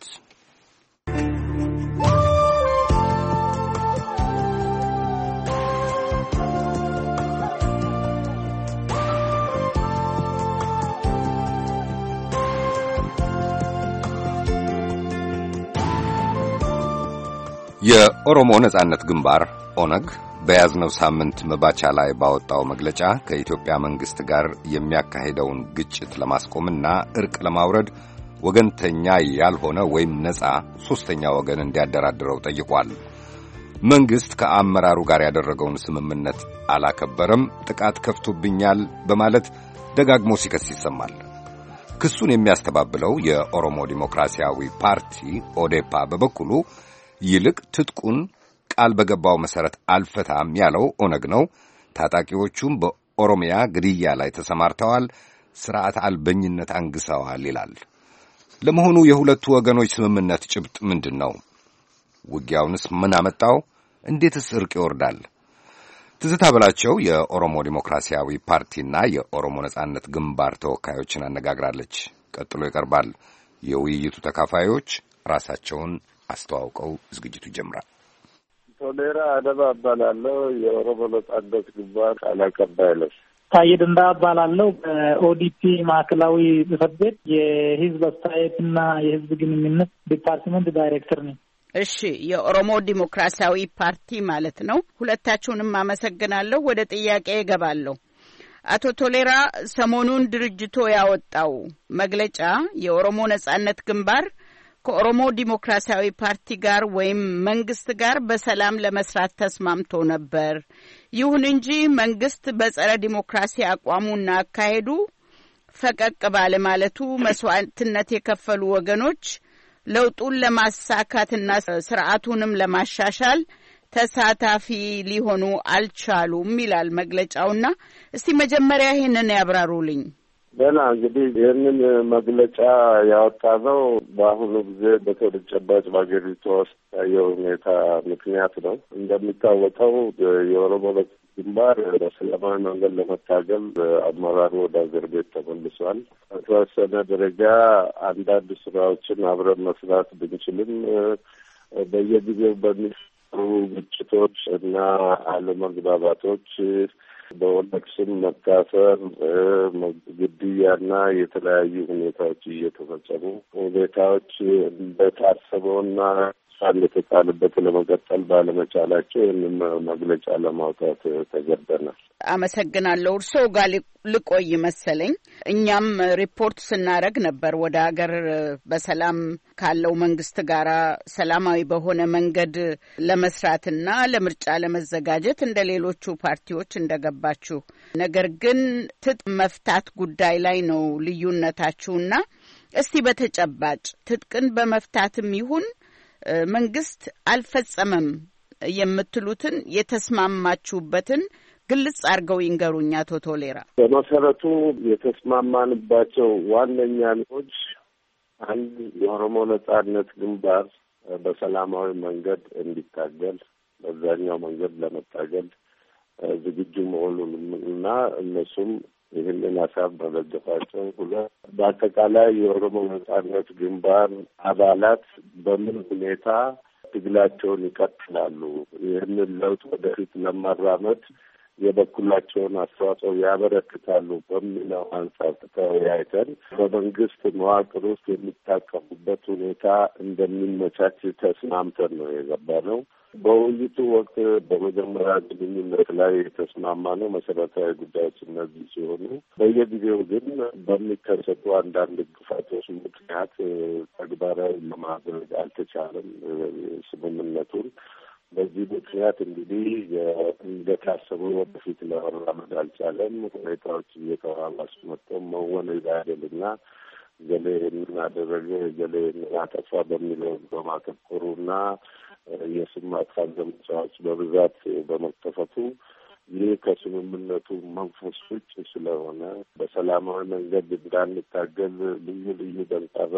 Speaker 1: የኦሮሞ ነጻነት ግንባር ኦነግ በያዝነው ሳምንት መባቻ ላይ ባወጣው መግለጫ ከኢትዮጵያ መንግሥት ጋር የሚያካሂደውን ግጭት ለማስቆምና እርቅ ለማውረድ ወገንተኛ ያልሆነ ወይም ነጻ ሦስተኛ ወገን እንዲያደራድረው ጠይቋል። መንግሥት ከአመራሩ ጋር ያደረገውን ስምምነት አላከበረም፣ ጥቃት ከፍቶብኛል በማለት ደጋግሞ ሲከስ ይሰማል። ክሱን የሚያስተባብለው የኦሮሞ ዲሞክራሲያዊ ፓርቲ ኦዴፓ በበኩሉ ይልቅ ትጥቁን ቃል በገባው መሠረት አልፈታም ያለው ኦነግ ነው። ታጣቂዎቹም በኦሮሚያ ግድያ ላይ ተሰማርተዋል፣ ሥርዓት አልበኝነት አንግሰዋል ይላል። ለመሆኑ የሁለቱ ወገኖች ስምምነት ጭብጥ ምንድን ነው? ውጊያውንስ ምን አመጣው? እንዴትስ እርቅ ይወርዳል? ትዝታ በላቸው የኦሮሞ ዲሞክራሲያዊ ፓርቲና የኦሮሞ ነጻነት ግንባር ተወካዮችን አነጋግራለች። ቀጥሎ ይቀርባል። የውይይቱ ተካፋዮች ራሳቸውን አስተዋውቀው ዝግጅቱ ይጀምራል።
Speaker 11: ቶሌራ አደባ እባላለሁ። የኦሮሞ ነጻነት ግንባር ቃል አቀባይ ነኝ።
Speaker 6: ታዬ ደንዳ እባላለሁ። በኦዲፒ ማዕከላዊ ጽሕፈት ቤት የሕዝብ አስተያየትና የሕዝብ ግንኙነት ዲፓርትመንት ዳይሬክተር ነኝ።
Speaker 12: እሺ፣ የኦሮሞ ዲሞክራሲያዊ ፓርቲ ማለት ነው። ሁለታችሁንም አመሰግናለሁ። ወደ ጥያቄ እገባለሁ። አቶ ቶሌራ፣ ሰሞኑን ድርጅቶ ያወጣው መግለጫ የኦሮሞ ነጻነት ግንባር ከኦሮሞ ዲሞክራሲያዊ ፓርቲ ጋር ወይም መንግስት ጋር በሰላም ለመስራት ተስማምቶ ነበር። ይሁን እንጂ መንግስት በጸረ ዲሞክራሲ አቋሙና አካሄዱ ፈቀቅ ባለ ማለቱ መስዋዕትነት የከፈሉ ወገኖች ለውጡን ለማሳካትና ስርዓቱንም ለማሻሻል ተሳታፊ ሊሆኑ አልቻሉም ይላል መግለጫውና እስቲ መጀመሪያ ይህንን ያብራሩልኝ።
Speaker 11: ገና እንግዲህ ይህንን መግለጫ ያወጣነው በአሁኑ ጊዜ በተጨባጭ በአገሪቱ ውስጥ ያየው ሁኔታ ምክንያት ነው። እንደሚታወቀው የኦሮሞ ግንባር በሰላማዊ መንገድ ለመታገል አመራሩ ወደ አገር ቤት ተመልሷል። በተወሰነ ደረጃ አንዳንድ ስራዎችን አብረን መስራት ብንችልም በየጊዜው በሚፈጠሩ ግጭቶች እና አለመግባባቶች በኦነግ ስም መታሰር፣ ግድያና የተለያዩ ሁኔታዎች እየተፈጸሙ ሁኔታዎች እንደታሰበውና እንደተጣለበት ለመቀጠል ባለመቻላቸው ይህንን መግለጫ ለማውጣት ተገደናል።
Speaker 12: አመሰግናለሁ። እርስዎ ጋር ልቆይ መሰለኝ። እኛም ሪፖርት ስናደርግ ነበር ወደ ሀገር በሰላም ካለው መንግስት ጋር ሰላማዊ በሆነ መንገድ ለመስራትና ለምርጫ ለመዘጋጀት እንደ ሌሎቹ ፓርቲዎች እንደገባችሁ፣ ነገር ግን ትጥቅ መፍታት ጉዳይ ላይ ነው ልዩነታችሁና እስቲ በተጨባጭ ትጥቅን በመፍታትም ይሁን መንግስት አልፈጸመም የምትሉትን የተስማማችሁበትን ግልጽ አድርገው ይንገሩኛ አቶ ቶሌራ።
Speaker 11: በመሰረቱ የተስማማንባቸው ዋነኛ ነጥቦች አንድ የኦሮሞ ነጻነት ግንባር በሰላማዊ መንገድ እንዲታገል በዛኛው መንገድ ለመታገል ዝግጁ መሆኑንና እነሱም ይህንን ሀሳብ በመደገፋቸው፣ ሁለት በአጠቃላይ የኦሮሞ ነጻነት ግንባር አባላት በምን ሁኔታ ትግላቸውን ይቀጥላሉ፣ ይህንን ለውጥ ወደፊት ለማራመድ የበኩላቸውን አስተዋጽኦ ያበረክታሉ በሚለው አንጻር ተወያይተን በመንግስት መዋቅር ውስጥ የሚታቀፉበት ሁኔታ እንደሚመቻች ተስማምተን ነው የገባነው። በውይይቱ ወቅት በመጀመሪያ ግንኙነት ላይ የተስማማነው መሰረታዊ ጉዳዮች እነዚህ ሲሆኑ በየጊዜው ግን በሚከሰቱ አንዳንድ ግፋቶች ምክንያት ተግባራዊ ለማድረግ አልተቻለም ስምምነቱን። በዚህ ምክንያት እንግዲህ እንደታሰበው ወደፊት ለመራመድ አልቻለም። ሁኔታዎች እየተባባሱ መጥተው መወነጃጀልና ገሌ እናደረገ ገሌ እናጠፋ በሚለው በማተኮሩና የስም ማጥፋት ዘመቻዎች በብዛት በመከፈቱ ይህ ከስምምነቱ መንፈስ ውጭ ስለሆነ በሰላማዊ መንገድ እንዳንታገል ልዩ ልዩ ደንቃራ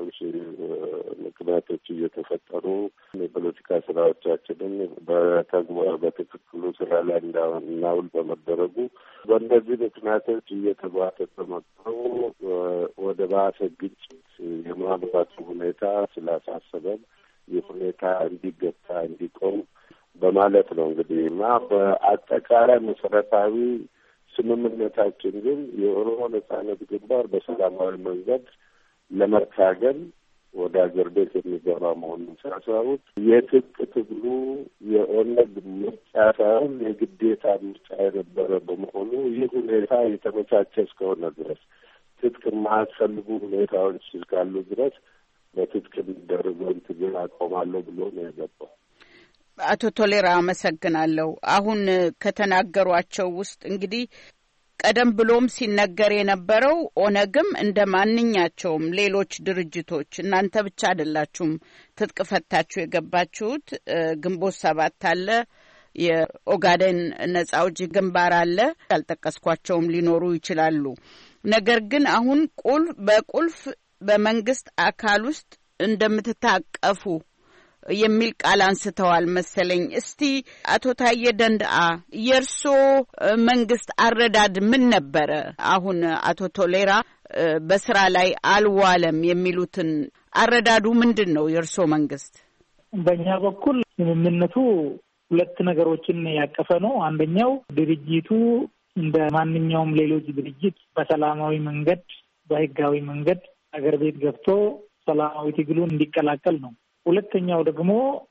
Speaker 11: ምክንያቶች እየተፈጠሩ የፖለቲካ ስራዎቻችንን በተግባር በትክክሉ ስራ ላይ እናውል በመደረጉ በእነዚህ ምክንያቶች እየተጓተተ መጥተው ወደ ባሰ ግጭት የማምራቱ ሁኔታ ስላሳሰበን ይህ ሁኔታ እንዲገታ እንዲቆም በማለት ነው እንግዲህ እና በአጠቃላይ መሰረታዊ ስምምነታችን ግን የኦሮሞ ነጻነት ግንባር በሰላማዊ መንገድ ለመታገል ወደ አገር ቤት የሚገባ መሆኑን ሲያሳውቅ የትጥቅ ትግሉ የኦነግ ምርጫ ሳይሆን የግዴታ ምርጫ የነበረ በመሆኑ ይህ ሁኔታ የተመቻቸ እስከሆነ ድረስ ትጥቅ የማያስፈልጉ ሁኔታዎች እስካሉ ድረስ በትጥቅ የሚደረገውን ትግል አቆማለሁ ብሎ ነው የገባው።
Speaker 12: አቶ ቶሌራ አመሰግናለሁ። አሁን ከተናገሯቸው ውስጥ እንግዲህ ቀደም ብሎም ሲነገር የነበረው ኦነግም እንደ ማንኛቸውም ሌሎች ድርጅቶች እናንተ ብቻ አይደላችሁም ትጥቅ ፈታችሁ የገባችሁት። ግንቦት ሰባት አለ፣ የኦጋዴን ነጻ አውጪ ግንባር አለ፣ ያልጠቀስኳቸውም ሊኖሩ ይችላሉ። ነገር ግን አሁን በቁልፍ በመንግስት አካል ውስጥ እንደምትታቀፉ የሚል ቃል አንስተዋል መሰለኝ። እስቲ አቶ ታዬ ደንደአ የእርሶ መንግስት አረዳድ ምን ነበረ? አሁን አቶ ቶሌራ በስራ ላይ አልዋለም የሚሉትን አረዳዱ ምንድን ነው የእርሶ መንግስት?
Speaker 6: በእኛ በኩል ስምምነቱ ሁለት ነገሮችን ያቀፈ ነው። አንደኛው ድርጅቱ እንደ ማንኛውም ሌሎች ድርጅት በሰላማዊ መንገድ በህጋዊ መንገድ አገር ቤት ገብቶ ሰላማዊ ትግሉን እንዲቀላቀል ነው። ሁለተኛው ደግሞ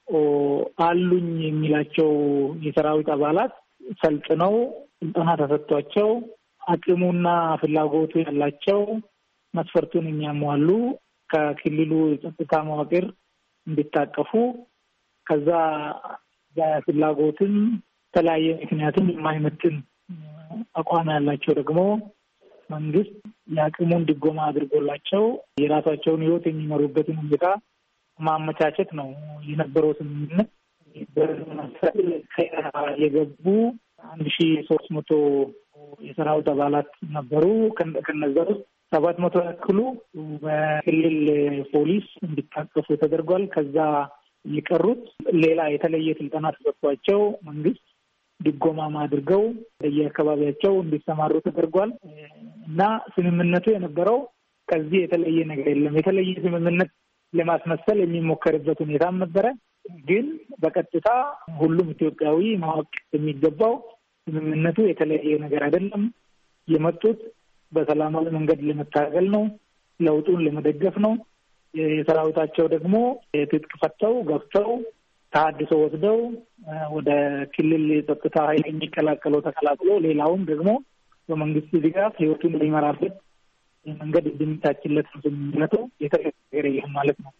Speaker 6: አሉኝ የሚላቸው የሰራዊት አባላት ሰልጥነው ስልጠና ተሰጥቷቸው አቅሙና ፍላጎቱ ያላቸው መስፈርቱን የሚያሟሉ ከክልሉ የጸጥታ መዋቅር እንዲታቀፉ ከዛ በፍላጎትም የተለያየ ምክንያትም የማይመጥን አቋም ያላቸው ደግሞ መንግስት የአቅሙን ድጎማ አድርጎላቸው የራሳቸውን ህይወት የሚመሩበትን ሁኔታ ማመቻቸት ነው የነበረው ስምምነት። የገቡ 1300 የሰራዊት አባላት ነበሩ። ከነዛ ውስጥ 700 ያክሉ በክልል ፖሊስ እንዲታቀፉ ተደርጓል። ከዛ የቀሩት ሌላ የተለየ ስልጠና ተሰጥቷቸው መንግስት ድጎማም አድርገው በየአካባቢያቸው እንዲሰማሩ ተደርጓል እና ስምምነቱ የነበረው ከዚህ የተለየ ነገር የለም። የተለየ ስምምነት ለማስመሰል የሚሞከርበት ሁኔታም ነበረ። ግን በቀጥታ ሁሉም ኢትዮጵያዊ ማወቅ የሚገባው ስምምነቱ የተለየ ነገር አይደለም። የመጡት በሰላማዊ መንገድ ለመታገል ነው፣ ለውጡን ለመደገፍ ነው። የሰራዊታቸው ደግሞ ትጥቅ ፈተው ገብተው ተሐድሶ ወስደው ወደ ክልል የጸጥታ ኃይል የሚቀላቀለው ተቀላቅሎ ሌላውም ደግሞ በመንግስት ድጋፍ ህይወቱን ሊመራበት መንገድ እንዲመቻችለት ስምምነቱ የተለየ ይህ ማለት ነው።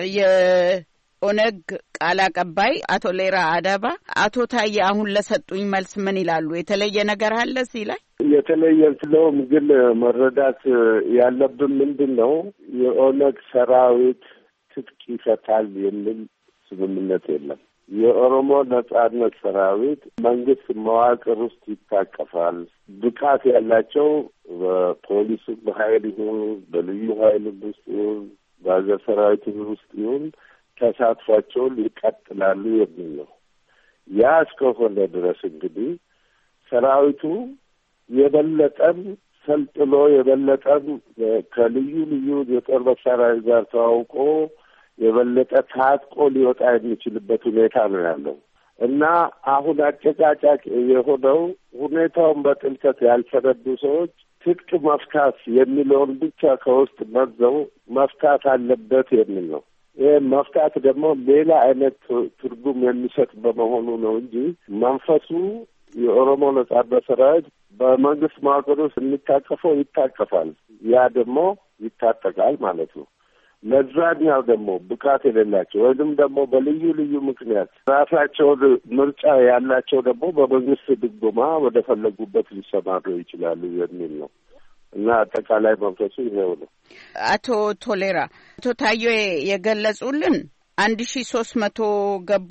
Speaker 6: የኦነግ ቃል አቀባይ አቶ ሌራ አዳባ፣ አቶ ታዬ አሁን ለሰጡኝ መልስ ምን ይላሉ? የተለየ ነገር አለ እዚህ ላይ?
Speaker 11: የተለየ ስለውም ግን መረዳት ያለብን ምንድን ነው የኦነግ ሰራዊት ትጥቅ ይፈታል የሚል ስምምነት የለም። የኦሮሞ ነጻነት ሰራዊት መንግስት መዋቅር ውስጥ ይታቀፋል። ብቃት ያላቸው በፖሊስ በኃይል ይሁን በልዩ ኃይል ውስጥ ይሁን በአገር ሰራዊት ውስጥ ይሁን ተሳትፏቸውን ይቀጥላሉ የሚል ነው። ያ እስከሆነ ድረስ እንግዲህ ሰራዊቱ የበለጠም ሰልጥሎ የበለጠም ከልዩ ልዩ የጦር መሳሪያዎች ጋር ተዋውቆ የበለጠ ታጥቆ ሊወጣ የሚችልበት ሁኔታ ነው ያለው እና አሁን አጨቃጫቂ የሆነው ሁኔታውን በጥልቀት ያልተረዱ ሰዎች ትጥቅ መፍታት የሚለውን ብቻ ከውስጥ መዘው መፍታት አለበት የሚል ነው። ይህ መፍታት ደግሞ ሌላ አይነት ትርጉም የሚሰጥ በመሆኑ ነው እንጂ መንፈሱ የኦሮሞ ነጻነት ሰራዊት በመንግስት መዋቅር ውስጥ የሚታቀፈው ይታቀፋል፣ ያ ደግሞ ይታጠቃል ማለት ነው። ለዛኛው ደግሞ ብቃት የሌላቸው ወይም ደግሞ በልዩ ልዩ ምክንያት ራሳቸውን ምርጫ ያላቸው ደግሞ በመንግስት ድጎማ ወደ ፈለጉበት ሊሰማሩ ይችላሉ የሚል ነው። እና አጠቃላይ መንፈሱ ይሄው ነው።
Speaker 12: አቶ ቶሌራ፣ አቶ ታዬ የገለጹልን 1300 ገቡ፣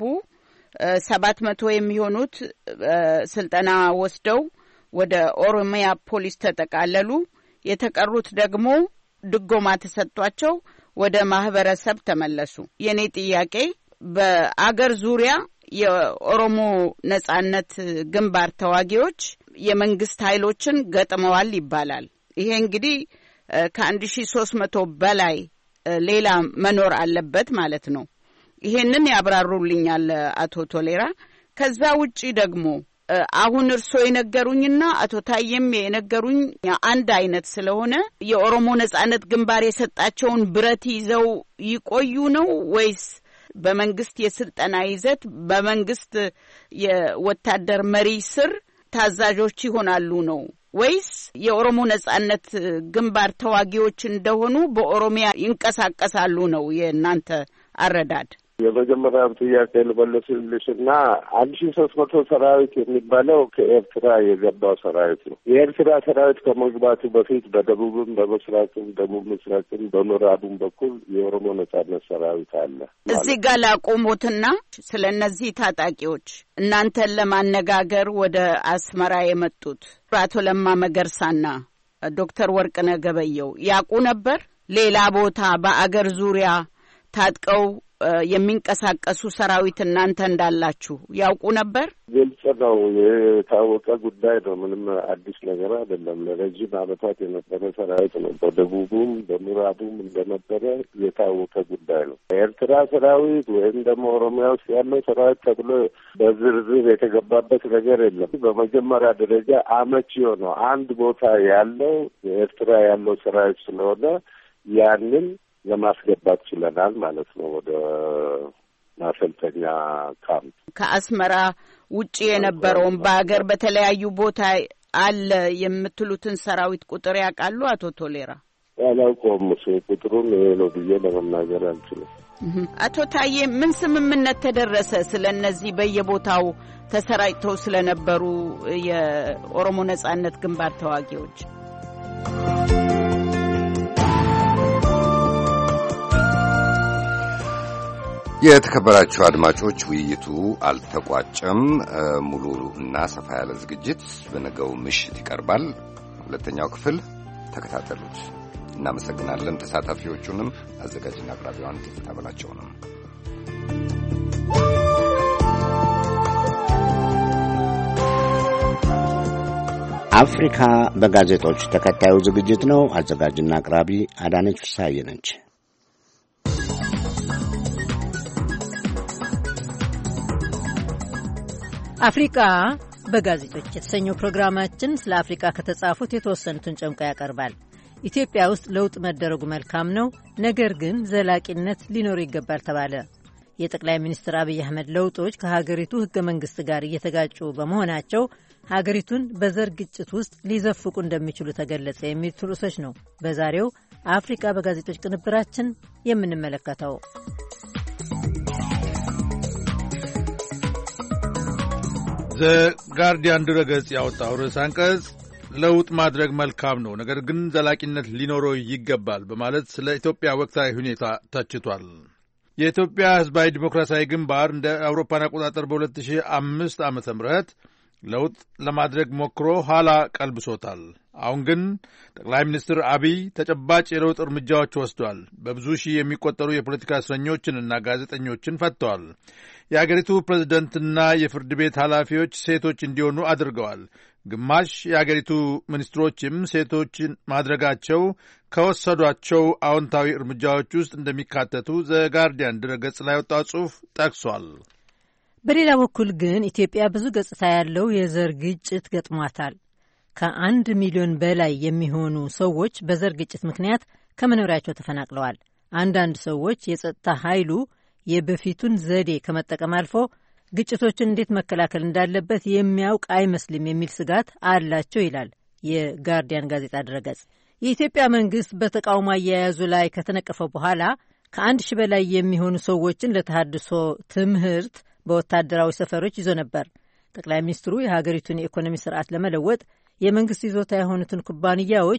Speaker 12: 700 የሚሆኑት ስልጠና ወስደው ወደ ኦሮሚያ ፖሊስ ተጠቃለሉ፣ የተቀሩት ደግሞ ድጎማ ተሰጥቷቸው ወደ ማህበረሰብ ተመለሱ። የኔ ጥያቄ በአገር ዙሪያ የኦሮሞ ነጻነት ግንባር ተዋጊዎች የመንግስት ኃይሎችን ገጥመዋል ይባላል። ይሄ እንግዲህ ከ1300 በላይ ሌላ መኖር አለበት ማለት ነው። ይሄንን ያብራሩልኛል አቶ ቶሌራ። ከዛ ውጪ ደግሞ አሁን እርስዎ የነገሩኝና አቶ ታዬም የነገሩኝ አንድ አይነት ስለሆነ የኦሮሞ ነጻነት ግንባር የሰጣቸውን ብረት ይዘው ይቆዩ ነው ወይስ በመንግስት የስልጠና ይዘት በመንግስት የወታደር መሪ ስር ታዛዦች ይሆናሉ ነው ወይስ የኦሮሞ ነጻነት ግንባር ተዋጊዎች እንደሆኑ በኦሮሚያ ይንቀሳቀሳሉ ነው የእናንተ አረዳድ?
Speaker 11: የመጀመሪያው ጥያቄ ልመልስልሽና 1300 ሰራዊት የሚባለው ከኤርትራ የገባው ሰራዊት ነው። የኤርትራ ሰራዊት ከመግባቱ በፊት በደቡብም በምስራቅም ደቡብ ምስራቅም በምዕራቡም በኩል የኦሮሞ ነጻነት ሰራዊት አለ።
Speaker 12: እዚህ ጋር ላቆሙትና ስለ እነዚህ ታጣቂዎች እናንተን ለማነጋገር ወደ አስመራ የመጡት አቶ ለማ መገርሳና ዶክተር ወርቅነህ ገበየሁ ያውቁ ነበር? ሌላ ቦታ በአገር ዙሪያ ታጥቀው የሚንቀሳቀሱ ሰራዊት እናንተ እንዳላችሁ ያውቁ ነበር?
Speaker 11: ግልጽ ነው፣ የታወቀ ጉዳይ ነው። ምንም አዲስ ነገር አይደለም። ለረጅም ዓመታት የነበረ ሰራዊት ነው። በደቡቡም በምዕራቡም እንደነበረ የታወቀ ጉዳይ ነው። የኤርትራ ሰራዊት ወይም ደግሞ ኦሮሚያ ውስጥ ያለው ሰራዊት ተብሎ በዝርዝር የተገባበት ነገር የለም። በመጀመሪያ ደረጃ አመቺ የሆነው አንድ ቦታ ያለው የኤርትራ ያለው ሰራዊት ስለሆነ ያንን ለማስገባት ችለናል ማለት ነው ወደ ማሰልጠኛ ካምፕ።
Speaker 12: ከአስመራ ውጪ የነበረውን በአገር በተለያዩ ቦታ አለ የምትሉትን ሰራዊት ቁጥር ያውቃሉ አቶ ቶሌራ?
Speaker 11: አላውቀውም። እሱ ቁጥሩን ይሄ ነው ብዬ ለመናገር አልችልም።
Speaker 12: አቶ ታዬ ምን ስምምነት ተደረሰ ስለ እነዚህ በየቦታው ተሰራጭተው ስለነበሩ የኦሮሞ ነጻነት ግንባር ተዋጊዎች?
Speaker 1: የተከበራችሁ አድማጮች፣ ውይይቱ አልተቋጨም። ሙሉ እና ሰፋ ያለ ዝግጅት በነገው ምሽት ይቀርባል። ሁለተኛው ክፍል ተከታተሉት። እናመሰግናለን ተሳታፊዎቹንም አዘጋጅና አቅራቢዋን ትዝታ በላቸውንም።
Speaker 2: አፍሪካ በጋዜጦች ተከታዩ ዝግጅት ነው። አዘጋጅና አቅራቢ አዳነች ፍስሐዬ ነች።
Speaker 4: አፍሪካ በጋዜጦች የተሰኘው ፕሮግራማችን ስለ አፍሪካ ከተጻፉት የተወሰኑትን ጨምቆ ያቀርባል። ኢትዮጵያ ውስጥ ለውጥ መደረጉ መልካም ነው፣ ነገር ግን ዘላቂነት ሊኖሩ ይገባል ተባለ። የጠቅላይ ሚኒስትር አብይ አህመድ ለውጦች ከሀገሪቱ ሕገ መንግሥት ጋር እየተጋጩ በመሆናቸው ሀገሪቱን በዘር ግጭት ውስጥ ሊዘፍቁ እንደሚችሉ ተገለጸ። የሚሉት ርዕሶች ነው በዛሬው አፍሪካ በጋዜጦች ቅንብራችን የምንመለከተው።
Speaker 5: ዘ ጋርዲያን ድረገጽ ያወጣው ርዕስ አንቀጽ ለውጥ ማድረግ መልካም ነው፣ ነገር ግን ዘላቂነት ሊኖረው ይገባል በማለት ስለ ኢትዮጵያ ወቅታዊ ሁኔታ ተችቷል። የኢትዮጵያ ሕዝባዊ ዲሞክራሲያዊ ግንባር እንደ አውሮፓን አቆጣጠር በ2005 ዓ.ም ለውጥ ለማድረግ ሞክሮ ኋላ ቀልብሶታል። አሁን ግን ጠቅላይ ሚኒስትር አብይ ተጨባጭ የለውጥ እርምጃዎች ወስዷል። በብዙ ሺህ የሚቆጠሩ የፖለቲካ እስረኞችንና ጋዜጠኞችን ፈትተዋል። የአገሪቱ ፕሬዝደንትና የፍርድ ቤት ኃላፊዎች ሴቶች እንዲሆኑ አድርገዋል። ግማሽ የአገሪቱ ሚኒስትሮችም ሴቶችን ማድረጋቸው ከወሰዷቸው አዎንታዊ እርምጃዎች ውስጥ እንደሚካተቱ ዘጋርዲያን ድረገጽ ላይ ወጣው ጽሑፍ ጠቅሷል።
Speaker 4: በሌላ በኩል ግን ኢትዮጵያ ብዙ ገጽታ ያለው የዘር ግጭት ገጥሟታል። ከ1 ሚሊዮን በላይ የሚሆኑ ሰዎች በዘር ግጭት ምክንያት ከመኖሪያቸው ተፈናቅለዋል። አንዳንድ ሰዎች የጸጥታ ኃይሉ የበፊቱን ዘዴ ከመጠቀም አልፎ ግጭቶችን እንዴት መከላከል እንዳለበት የሚያውቅ አይመስልም የሚል ስጋት አላቸው ይላል የጋርዲያን ጋዜጣ ድረገጽ። የኢትዮጵያ መንግስት በተቃውሞ አያያዙ ላይ ከተነቀፈ በኋላ ከ1000 በላይ የሚሆኑ ሰዎችን ለተሃድሶ ትምህርት በወታደራዊ ሰፈሮች ይዞ ነበር። ጠቅላይ ሚኒስትሩ የሀገሪቱን የኢኮኖሚ ስርዓት ለመለወጥ የመንግስት ይዞታ የሆኑትን ኩባንያዎች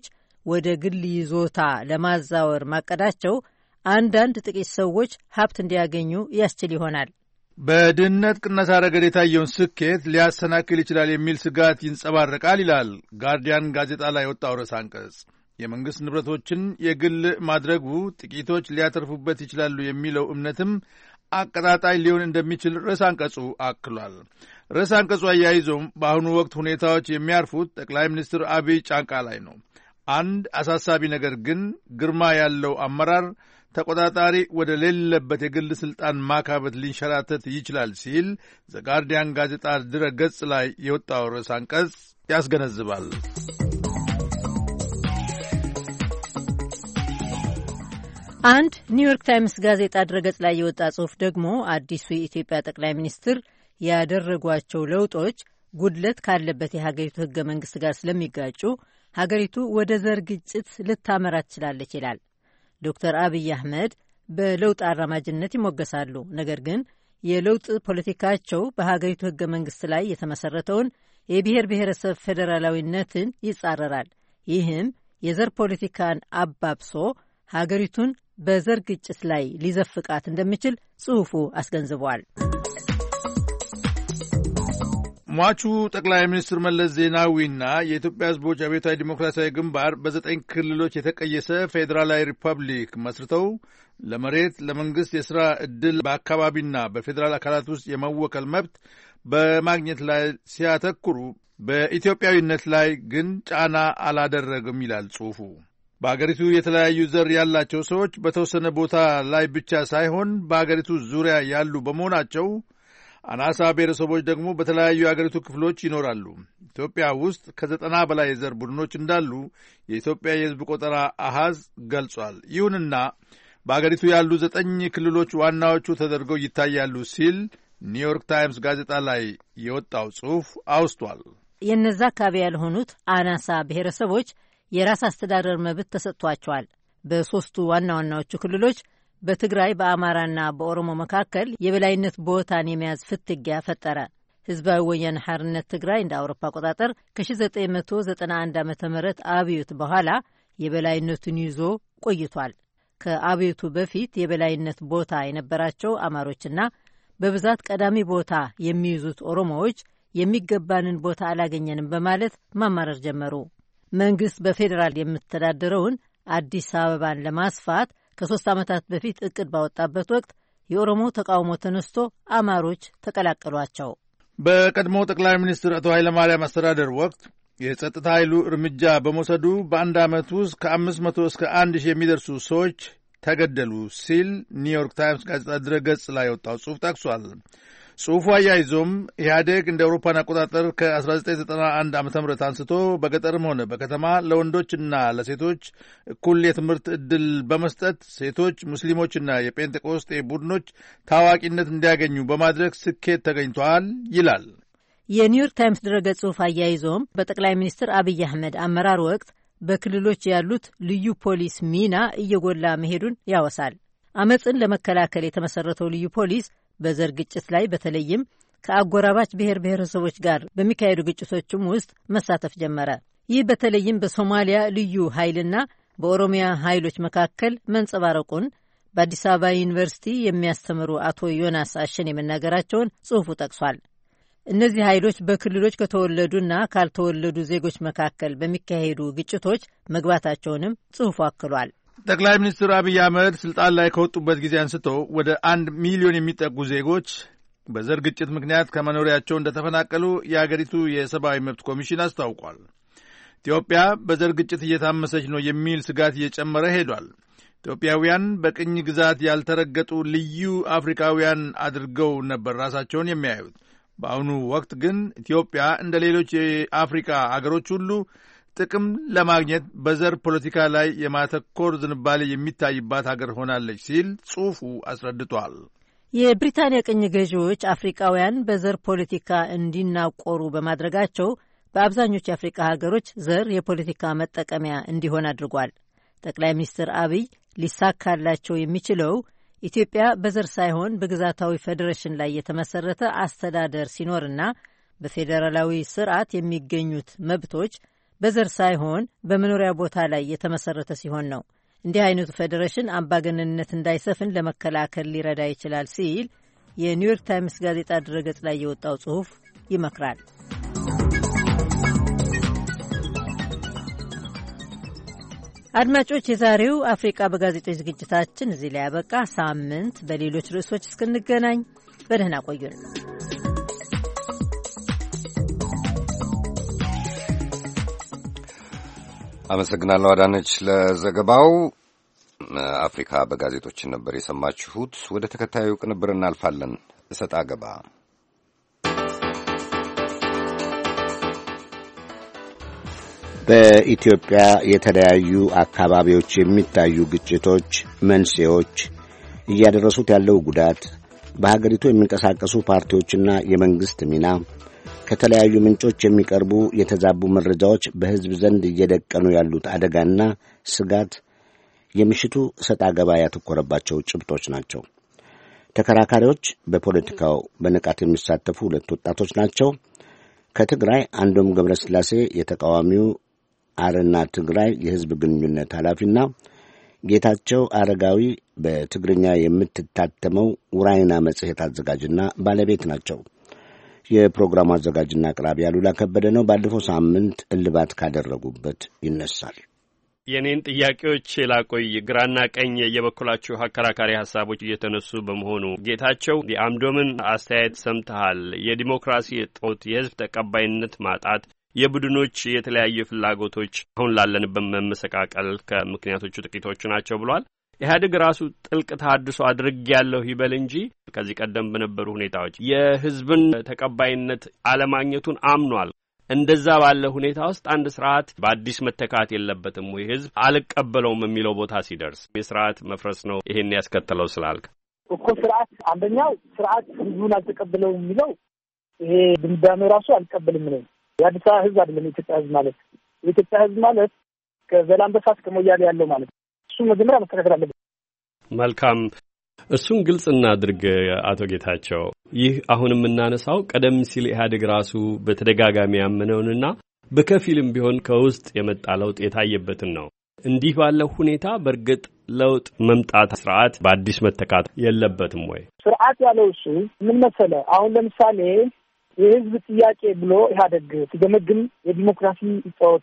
Speaker 4: ወደ ግል ይዞታ ለማዛወር ማቀዳቸው አንዳንድ ጥቂት ሰዎች ሀብት እንዲያገኙ ያስችል ይሆናል።
Speaker 5: በድህነት ቅነሳ ረገድ የታየውን ስኬት ሊያሰናክል ይችላል የሚል ስጋት ይንጸባረቃል ይላል ጋርዲያን ጋዜጣ ላይ የወጣው ርዕሰ አንቀጽ። የመንግሥት ንብረቶችን የግል ማድረጉ ጥቂቶች ሊያተርፉበት ይችላሉ የሚለው እምነትም አቀጣጣይ ሊሆን እንደሚችል ርዕሰ አንቀጹ አክሏል። ርዕሰ አንቀጹ አያይዞም በአሁኑ ወቅት ሁኔታዎች የሚያርፉት ጠቅላይ ሚኒስትር አብይ ጫንቃ ላይ ነው። አንድ አሳሳቢ ነገር ግን ግርማ ያለው አመራር ተቆጣጣሪ ወደ ሌለበት የግል ሥልጣን ማካበት ሊንሸራተት ይችላል ሲል ዘጋርዲያን ጋዜጣ ድረ ገጽ ላይ የወጣው ርዕሰ አንቀጽ ያስገነዝባል።
Speaker 4: አንድ ኒውዮርክ ታይምስ ጋዜጣ ድረገጽ ላይ የወጣ ጽሑፍ ደግሞ አዲሱ የኢትዮጵያ ጠቅላይ ሚኒስትር ያደረጓቸው ለውጦች ጉድለት ካለበት የሀገሪቱ ሕገ መንግሥት ጋር ስለሚጋጩ ሀገሪቱ ወደ ዘር ግጭት ልታመራ ትችላለች ይላል። ዶክተር አብይ አህመድ በለውጥ አራማጅነት ይሞገሳሉ። ነገር ግን የለውጥ ፖለቲካቸው በሀገሪቱ ሕገ መንግሥት ላይ የተመሠረተውን የብሔር ብሔረሰብ ፌዴራላዊነትን ይጻረራል። ይህም የዘር ፖለቲካን አባብሶ ሀገሪቱን በዘር ግጭት ላይ ሊዘፍቃት እንደሚችል ጽሑፉ አስገንዝቧል።
Speaker 5: ሟቹ ጠቅላይ ሚኒስትር መለስ ዜናዊና የኢትዮጵያ ሕዝቦች አብዮታዊ ዲሞክራሲያዊ ግንባር በ9 ክልሎች የተቀየሰ ፌዴራላዊ ሪፐብሊክ መስርተው ለመሬት፣ ለመንግሥት የሥራ ዕድል፣ በአካባቢና በፌዴራል አካላት ውስጥ የመወከል መብት በማግኘት ላይ ሲያተኩሩ በኢትዮጵያዊነት ላይ ግን ጫና አላደረግም ይላል ጽሑፉ። በአገሪቱ የተለያዩ ዘር ያላቸው ሰዎች በተወሰነ ቦታ ላይ ብቻ ሳይሆን በአገሪቱ ዙሪያ ያሉ በመሆናቸው አናሳ ብሔረሰቦች ደግሞ በተለያዩ የአገሪቱ ክፍሎች ይኖራሉ። ኢትዮጵያ ውስጥ ከ90 በላይ የዘር ቡድኖች እንዳሉ የኢትዮጵያ የሕዝብ ቆጠራ አሃዝ ገልጿል። ይሁንና በአገሪቱ ያሉ 9 ክልሎች ዋናዎቹ ተደርገው ይታያሉ ሲል ኒውዮርክ ታይምስ ጋዜጣ ላይ የወጣው ጽሑፍ አውስቷል።
Speaker 4: የእነዛ አካባቢ ያልሆኑት አናሳ ብሔረሰቦች የራስ አስተዳደር መብት ተሰጥቷቸዋል። በሦስቱ ዋና ዋናዎቹ ክልሎች በትግራይ በአማራና በኦሮሞ መካከል የበላይነት ቦታን የመያዝ ፍትጊያ ፈጠረ። ሕዝባዊ ወያነ ሓርነት ትግራይ እንደ አውሮፓ አቆጣጠር ከ1991 ዓ ም አብዮት በኋላ የበላይነቱን ይዞ ቆይቷል። ከአብዮቱ በፊት የበላይነት ቦታ የነበራቸው አማሮችና በብዛት ቀዳሚ ቦታ የሚይዙት ኦሮሞዎች የሚገባንን ቦታ አላገኘንም በማለት ማማረር ጀመሩ። መንግሥት በፌዴራል የምተዳደረውን አዲስ አበባን ለማስፋት ከ3 ዓመታት በፊት እቅድ ባወጣበት ወቅት የኦሮሞ ተቃውሞ ተነስቶ አማሮች ተቀላቀሏቸው።
Speaker 5: በቀድሞ ጠቅላይ ሚኒስትር አቶ ኃይለማርያም አስተዳደር ወቅት የጸጥታ ኃይሉ እርምጃ በመውሰዱ በአንድ ዓመት ውስጥ ከ500 እስከ 1000 የሚደርሱ ሰዎች ተገደሉ ሲል ኒውዮርክ ታይምስ ጋዜጣ ድረገጽ ላይ የወጣው ጽሑፍ ጠቅሷል። ጽሑፉ አያይዞም ኢህአዴግ እንደ አውሮፓን አቆጣጠር ከ1991 ዓ ም አንስቶ በገጠርም ሆነ በከተማ ለወንዶችና ለሴቶች እኩል የትምህርት ዕድል በመስጠት ሴቶች፣ ሙስሊሞችና የጴንጤቆስጤ ቡድኖች ታዋቂነት እንዲያገኙ በማድረግ ስኬት ተገኝተዋል ይላል።
Speaker 4: የኒውዮርክ ታይምስ ድረገጽ ጽሑፍ አያይዞም በጠቅላይ ሚኒስትር አብይ አህመድ አመራር ወቅት በክልሎች ያሉት ልዩ ፖሊስ ሚና እየጎላ መሄዱን ያወሳል። አመፅን ለመከላከል የተመሠረተው ልዩ ፖሊስ በዘር ግጭት ላይ በተለይም ከአጎራባች ብሔር ብሔረሰቦች ጋር በሚካሄዱ ግጭቶችም ውስጥ መሳተፍ ጀመረ። ይህ በተለይም በሶማሊያ ልዩ ኃይልና በኦሮሚያ ኃይሎች መካከል መንጸባረቁን በአዲስ አበባ ዩኒቨርሲቲ የሚያስተምሩ አቶ ዮናስ አሸን የመናገራቸውን ጽሑፉ ጠቅሷል። እነዚህ ኃይሎች በክልሎች ከተወለዱና ካልተወለዱ ዜጎች መካከል በሚካሄዱ ግጭቶች መግባታቸውንም ጽሑፉ አክሏል።
Speaker 5: ጠቅላይ ሚኒስትር አብይ አህመድ ስልጣን ላይ ከወጡበት ጊዜ አንስቶ ወደ 1 ሚሊዮን የሚጠጉ ዜጎች በዘር ግጭት ምክንያት ከመኖሪያቸው እንደተፈናቀሉ የአገሪቱ የሰብአዊ መብት ኮሚሽን አስታውቋል። ኢትዮጵያ በዘር ግጭት እየታመሰች ነው የሚል ስጋት እየጨመረ ሄዷል። ኢትዮጵያውያን በቅኝ ግዛት ያልተረገጡ ልዩ አፍሪካውያን አድርገው ነበር ራሳቸውን የሚያዩት። በአሁኑ ወቅት ግን ኢትዮጵያ እንደ ሌሎች የአፍሪካ አገሮች ሁሉ ጥቅም ለማግኘት በዘር ፖለቲካ ላይ የማተኮር ዝንባሌ የሚታይባት ሀገር ሆናለች ሲል ጽሑፉ አስረድቷል።
Speaker 4: የብሪታንያ ቅኝ ገዢዎች አፍሪካውያን በዘር ፖለቲካ እንዲናቆሩ በማድረጋቸው በአብዛኞቹ የአፍሪካ ሀገሮች ዘር የፖለቲካ መጠቀሚያ እንዲሆን አድርጓል። ጠቅላይ ሚኒስትር አብይ ሊሳካላቸው የሚችለው ኢትዮጵያ በዘር ሳይሆን በግዛታዊ ፌዴሬሽን ላይ የተመሰረተ አስተዳደር ሲኖርና በፌዴራላዊ ስርዓት የሚገኙት መብቶች በዘር ሳይሆን በመኖሪያ ቦታ ላይ የተመሰረተ ሲሆን ነው። እንዲህ አይነቱ ፌዴሬሽን አምባገነንነት እንዳይሰፍን ለመከላከል ሊረዳ ይችላል ሲል የኒውዮርክ ታይምስ ጋዜጣ ድረገጽ ላይ የወጣው ጽሑፍ ይመክራል። አድማጮች፣ የዛሬው አፍሪቃ በጋዜጦች ዝግጅታችን እዚህ ላይ ያበቃ። ሳምንት በሌሎች ርዕሶች እስክንገናኝ በደህና ቆዩን።
Speaker 1: አመሰግናለሁ አዳነች ለዘገባው። አፍሪካ በጋዜጦችን ነበር የሰማችሁት። ወደ ተከታዩ ቅንብር እናልፋለን። እሰጥ አገባ።
Speaker 2: በኢትዮጵያ የተለያዩ አካባቢዎች የሚታዩ ግጭቶች መንስኤዎች፣ እያደረሱት ያለው ጉዳት፣ በሀገሪቱ የሚንቀሳቀሱ ፓርቲዎችና የመንግሥት ሚና፣ ከተለያዩ ምንጮች የሚቀርቡ የተዛቡ መረጃዎች በሕዝብ ዘንድ እየደቀኑ ያሉት አደጋና ስጋት የምሽቱ እሰጥ አገባ ያተኮረባቸው ጭብጦች ናቸው። ተከራካሪዎች በፖለቲካው በንቃት የሚሳተፉ ሁለት ወጣቶች ናቸው። ከትግራይ አንዶም ገብረስላሴ የተቃዋሚው አረና ትግራይ የሕዝብ ግንኙነት ኃላፊና ጌታቸው አረጋዊ በትግርኛ የምትታተመው ውራይና መጽሔት አዘጋጅና ባለቤት ናቸው። የፕሮግራሙ አዘጋጅና አቅራቢ አሉላ ከበደ ነው። ባለፈው ሳምንት እልባት ካደረጉበት ይነሳል።
Speaker 13: የኔን ጥያቄዎች ላቆይ። ግራና ቀኝ የበኩላችሁ አከራካሪ ሀሳቦች እየተነሱ በመሆኑ ጌታቸው፣ የአምዶምን አስተያየት ሰምተሃል። የዲሞክራሲ እጦት፣ የሕዝብ ተቀባይነት ማጣት፣ የቡድኖች የተለያዩ ፍላጎቶች አሁን ላለንበት መመሰቃቀል ከምክንያቶቹ ጥቂቶቹ ናቸው ብሏል። ኢህአዴግ ራሱ ጥልቅ ተሐድሶ አድርጌያለሁ ይበል እንጂ ከዚህ ቀደም በነበሩ ሁኔታዎች የሕዝብን ተቀባይነት አለማግኘቱን አምኗል። እንደዛ ባለ ሁኔታ ውስጥ አንድ ስርዓት በአዲስ መተካት የለበትም ወይ? ሕዝብ አልቀበለውም የሚለው ቦታ ሲደርስ የስርዓት መፍረስ ነው ይሄን ያስከተለው ስላልክ
Speaker 6: እኮ ስርዓት አንደኛው ስርዓት ሕዝቡን አልተቀበለውም የሚለው ይሄ ድምዳሜ ራሱ አልቀበልም ነው። የአዲስ አበባ ሕዝብ አይደለም የኢትዮጵያ ሕዝብ ማለት። የኢትዮጵያ ሕዝብ ማለት ከዘላንበሳ እስከ ሞያሌ ያለው ማለት እሱ መጀመሪያ መስተካከል አለበት።
Speaker 13: መልካም፣ እሱን ግልጽ እናድርግ። አቶ ጌታቸው፣ ይህ አሁን የምናነሳው ቀደም ሲል ኢህአዴግ ራሱ በተደጋጋሚ ያመነውንና በከፊልም ቢሆን ከውስጥ የመጣ ለውጥ የታየበትን ነው። እንዲህ ባለው ሁኔታ በእርግጥ ለውጥ መምጣት ስርዓት በአዲስ መተካት የለበትም ወይ?
Speaker 6: ስርዓት ያለው እሱ ምን መሰለ፣ አሁን ለምሳሌ የህዝብ ጥያቄ ብሎ ኢህአዴግ ሲገመግም የዲሞክራሲ እጦት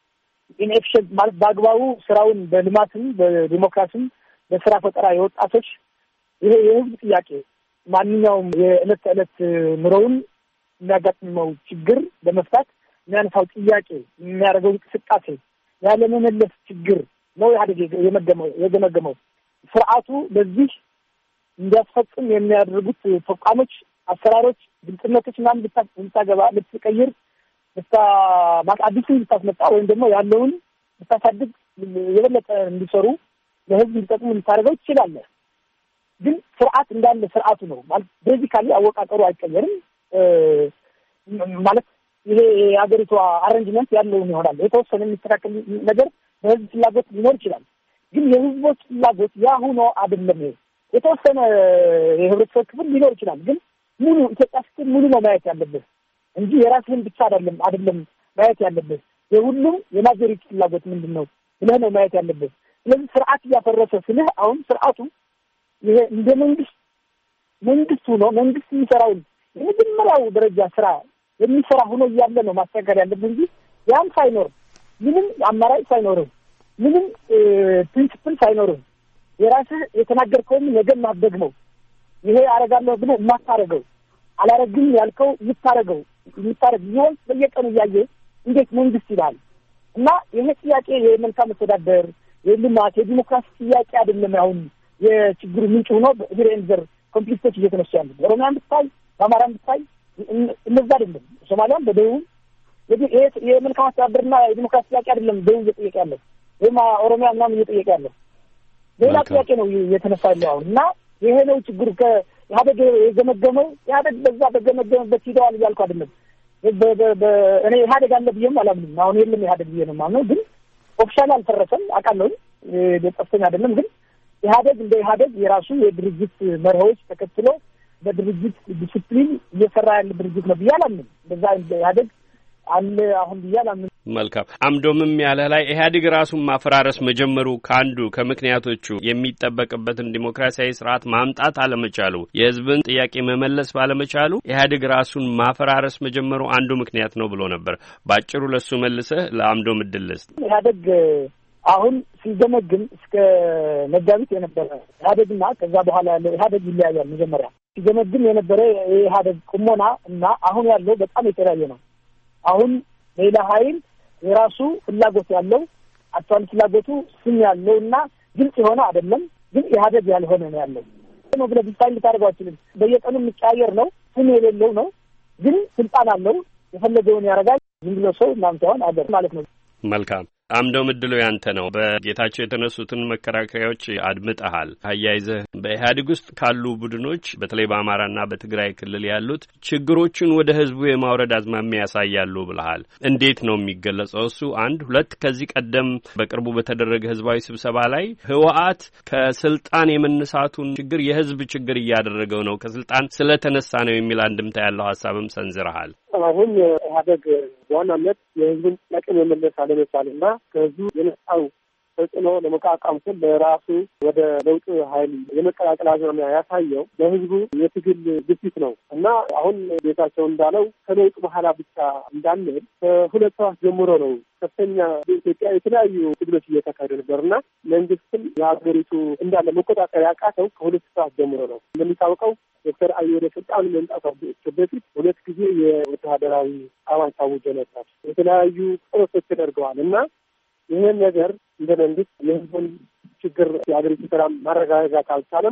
Speaker 6: ኢንኤክሽን ማለት በአግባቡ ስራውን በልማትም በዲሞክራሲም በስራ ፈጠራ የወጣቶች ይሄ የህዝብ ጥያቄ ማንኛውም የዕለት ተዕለት ኑሮውን የሚያጋጥመው ችግር ለመፍታት የሚያነሳው ጥያቄ የሚያደርገው እንቅስቃሴ ያለመመለስ ችግር ነው ኢህአዴግ የገመገመው። ስርዓቱ በዚህ እንዲያስፈጽም የሚያደርጉት ተቋሞች፣ አሰራሮች፣ ግልጽነቶች ምናምን ልታገባ ልትቀይር አዲሱን ልታስመጣ ወይም ደግሞ ያለውን ልታሳድግ የበለጠ እንዲሰሩ ለህዝብ እንዲጠቅሙ ልታደርገው ትችላለህ። ግን ስርዓት እንዳለ ስርዓቱ ነው ማለት ቤዚካሊ አወቃቀሩ አይቀየርም ማለት ይሄ የሀገሪቷ አሬንጅመንት ያለውን ይሆናል። የተወሰነ የሚስተካከል ነገር በህዝብ ፍላጎት ሊኖር ይችላል። ግን የህዝቦች ፍላጎት ያ ሆኖ አይደለም። የተወሰነ የህብረተሰብ ክፍል ሊኖር ይችላል። ግን ሙሉ ኢትዮጵያ ስትል ሙሉ ነው ማየት ያለብህ እንጂ የራስህን ብቻ አይደለም ማየት ያለብህ። የሁሉም የማጆሪቲ ፍላጎት ምንድን ነው ብለህ ነው ማየት ያለብህ። ስለዚህ ስርዓት እያፈረሰ ስልህ አሁን ስርዓቱ ይሄ እንደ መንግስት ሆኖ መንግስት የሚሰራውን የመጀመሪያው ደረጃ ስራ የሚሰራ ሆኖ እያለ ነው ማስተካከል ያለብህ እንጂ ያም ሳይኖር ምንም አማራጭ ሳይኖርም ምንም ፕሪንሲፕል ሳይኖርም የራስህ የተናገርከውን ነገር ማደግመው ይሄ አረጋለሁ ብለህ የማታረገው አላረግም ያልከው የምታረግ ቢሆን በየቀኑ እያየ እንዴት መንግስት ይላል? እና ይሄ ጥያቄ የመልካም መስተዳደር የልማት የዲሞክራሲ ጥያቄ አይደለም። አሁን የችግሩ ምንጭ ሆኖ በኢሬንዘር ኮንፍሊክቶች እየተነሱ ያሉ ኦሮሚያን ብታይ በአማራም ብታይ እነዛ አይደለም። ሶማሊያም በደቡብ የመልካም አስተዳደርና የዲሞክራሲ ጥያቄ አይደለም ደቡብ እየጠየቀ ያለው ወይም ኦሮሚያ ምናምን እየጠየቀ ያለው ሌላ ጥያቄ ነው እየተነሳ ያለው አሁን። እና ይሄ ነው ችግሩ። ከኢህአዴግ የገመገመው ኢህአዴግ በዛ በገመገመበት ሂደዋል እያልኩ አይደለም። እኔ ኢህአዴግ አለ ብዬም አላምንም። አሁን የለም ኢህአዴግ ብዬ ነው የማምነው። ግን ኦፊሻል አልፈረሰም አውቃለሁ። ጠፍተኛ አይደለም። ግን ኢህአዴግ እንደ ኢህአዴግ የራሱ የድርጅት መርሆች ተከትሎ በድርጅት ዲሲፕሊን እየሰራ ያለ ድርጅት ነው ብዬ አላምንም። በዛ ኢህአዴግ አለ አሁን ብዬ አላምንም።
Speaker 13: መልካም አምዶምም ያለ ላይ ኢህአዴግ ራሱን ማፈራረስ መጀመሩ ካንዱ ከምክንያቶቹ የሚጠበቅበትን ዲሞክራሲያዊ ስርዓት ማምጣት አለመቻሉ የህዝብን ጥያቄ መመለስ ባለመቻሉ ኢህአዴግ ራሱን ማፈራረስ መጀመሩ አንዱ ምክንያት ነው ብሎ ነበር። ባጭሩ ለሱ መልሰህ ለአምዶም እድልስ
Speaker 6: ኢህአዴግ አሁን ሲገመግም እስከ መጋቢት የነበረ ኢህአዴግና ከዛ በኋላ ያለው ኢህአዴግ ይለያያል። መጀመሪያ ሲገመግም የነበረ የኢህአዴግ ቁሞና እና አሁን ያለው በጣም የተለያየ ነው። አሁን ሌላ ኃይል የራሱ ፍላጎት ያለው አጥቷል። ፍላጎቱ ስም ያለው እና ግልጽ የሆነ አይደለም፣ ግን ኢህአዴግ ያልሆነ ነው ያለው ነው ብለህ ዲፋይን ልታደርገው አትችልም። በየቀኑ የሚቀያየር ነው፣ ስም የሌለው ነው፣ ግን ስልጣን አለው፣ የፈለገውን ያደርጋል። ዝም ብሎ ሰው እናንተ አሁን አገር ማለት ነው።
Speaker 13: መልካም አምዶም እድሉ ያንተ ነው። በጌታቸው የተነሱትን መከራከሪያዎች አድምጠሃል። አያይዘህ በኢህአዴግ ውስጥ ካሉ ቡድኖች በተለይ በአማራና በትግራይ ክልል ያሉት ችግሮችን ወደ ህዝቡ የማውረድ አዝማሚያ ያሳያሉ ብለሃል። እንዴት ነው የሚገለጸው? እሱ አንድ ሁለት ከዚህ ቀደም በቅርቡ በተደረገ ህዝባዊ ስብሰባ ላይ ህወሓት ከስልጣን የመነሳቱን ችግር የህዝብ ችግር እያደረገው ነው፣ ከስልጣን ስለተነሳ ነው የሚል አንድምታ ያለው ሀሳብም ሰንዝረሃል።
Speaker 14: አሁን ኢህአዴግ በዋናነት የህዝብን ጥያቄ መመለስ አለመቻልና ከህዝቡ የነሳው ተጽዕኖ ለመቋቋም ስል ለራሱ ወደ ለውጥ ኃይል የመቀላቀል አዝማሚያ ያሳየው ለህዝቡ የትግል ግፊት ነው እና አሁን ጌታቸው እንዳለው ከለውጥ በኋላ ብቻ እንዳንል ከሁለት ሰዓት ጀምሮ ነው ከፍተኛ በኢትዮጵያ የተለያዩ ትግሎች እየተካሄዱ ነበርና መንግስትም የሀገሪቱ እንዳለ መቆጣጠር ያቃተው ከሁለት ሰዓት ጀምሮ ነው። እንደሚታወቀው ዶክተር አብይ ወደ ስልጣን መምጣታቸው በፊት ሁለት ጊዜ የወታደራዊ አዋጅ ታውጆ ነበር። የተለያዩ ጥረቶች ተደርገዋል እና ይህን ነገር እንደ መንግስት የህዝቡን ችግር የሀገሪቱ ሰላም ማረጋጋት አልቻለም።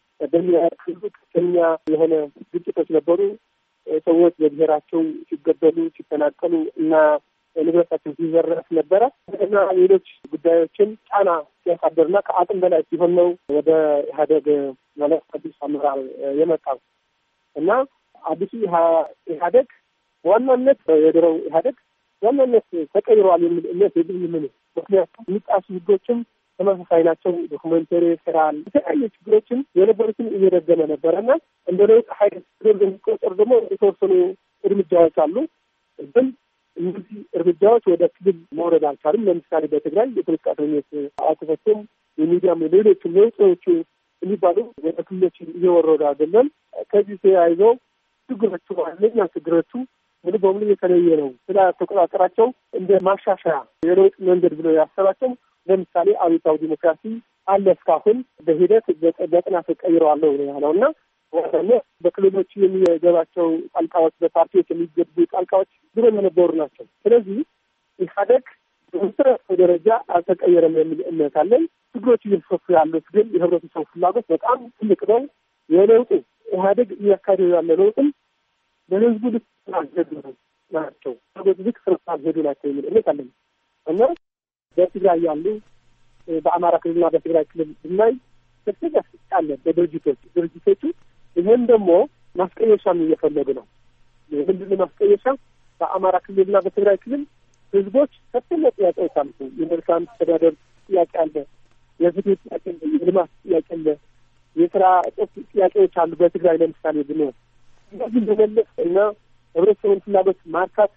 Speaker 14: በሚያክሉ ከፍተኛ የሆነ ግጭቶች ነበሩ። ሰዎች በብሔራቸው ሲገደሉ፣ ሲፈናቀሉ እና ንብረታቸው ሲዘረፍ ነበረ እና ሌሎች ጉዳዮችን ጫና ሲያሳደርና ከአቅም በላይ ሲሆን ነው ወደ ኢህአዴግ ማለት አዲስ አመራር የመጣው እና አዲሱ ኢህአዴግ ዋናነት የድሮው ኢህአዴግ ዋናነት ተቀይሯል የሚል እምነት የግል ምክንያቱም የሚጣሱ ህጎችም ተመሳሳይ ናቸው። ዶክመንተሪ ስራል የተለያዩ ችግሮችን የነበሩትን እየደገመ ነበረና እንደ ለውጥ ኃይል የሚቆጠሩ ደግሞ የተወሰኑ እርምጃዎች አሉ። ግን እነዚህ እርምጃዎች ወደ ክልል መውረድ አልቻሉም። ለምሳሌ በትግራይ የፖለቲካ እስረኞች አልተፈቱም። የሚዲያም ሌሎችም ለውጦቹ የሚባሉ ወደ ክልሎች እየወረዱ አይደለም። ከዚህ ተያይዘው ችግሮቹ ዋነኛ ችግሮቹ ሙሉ በሙሉ የተለየ ነው። ስለ ተቆጣጠራቸው እንደ ማሻሻያ የለውጥ መንገድ ብሎ ያሰባቸው ለምሳሌ አብዮታዊ ዲሞክራሲ አለ እስካሁን በሂደት በጥናት ቀይረዋለሁ ነው ያለው እና ዋናነት በክልሎች የሚገባቸው ጣልቃዎች በፓርቲዎች የሚገቡ ጣልቃዎች ድሮ የነበሩ ናቸው። ስለዚህ ኢህአዴግ በመሰረታዊ ደረጃ አልተቀየረም የሚል እምነት አለን። ችግሮች እየተፈቱ ያሉት ግን የህብረተሰቡ ፍላጎት በጣም ትልቅ ነው። የለውጡ ኢህአዴግ እያካሄደው ያለ ለውጥም በህዝቡ ልክ ስላልሄዱ ናቸው። ሰዎች ልክ ስላልሄዱ ናቸው የሚል እምነት አለን እና በትግራይ ያሉ በአማራ ክልልና በትግራይ ክልል ብናይ ከፍተኛ ስልጣን አለ በድርጅቶቹ ይህም ደግሞ ማስቀየሻም እየፈለጉ ነው። ምንድን ማስቀየሻ? በአማራ ክልልና በትግራይ ክልል ህዝቦች ከፍተኛ ጥያቄዎች አሉ። የመልካም አስተዳደር ጥያቄ አለ፣ የፍትህ ጥያቄ አለ፣ የልማት ጥያቄ አለ፣ የስራ እጦት ጥያቄዎች አሉ። በትግራይ ለምሳሌ ብንወስድ እነዚህ በመለስ እና ህብረተሰቡን ፍላጎት ማርካት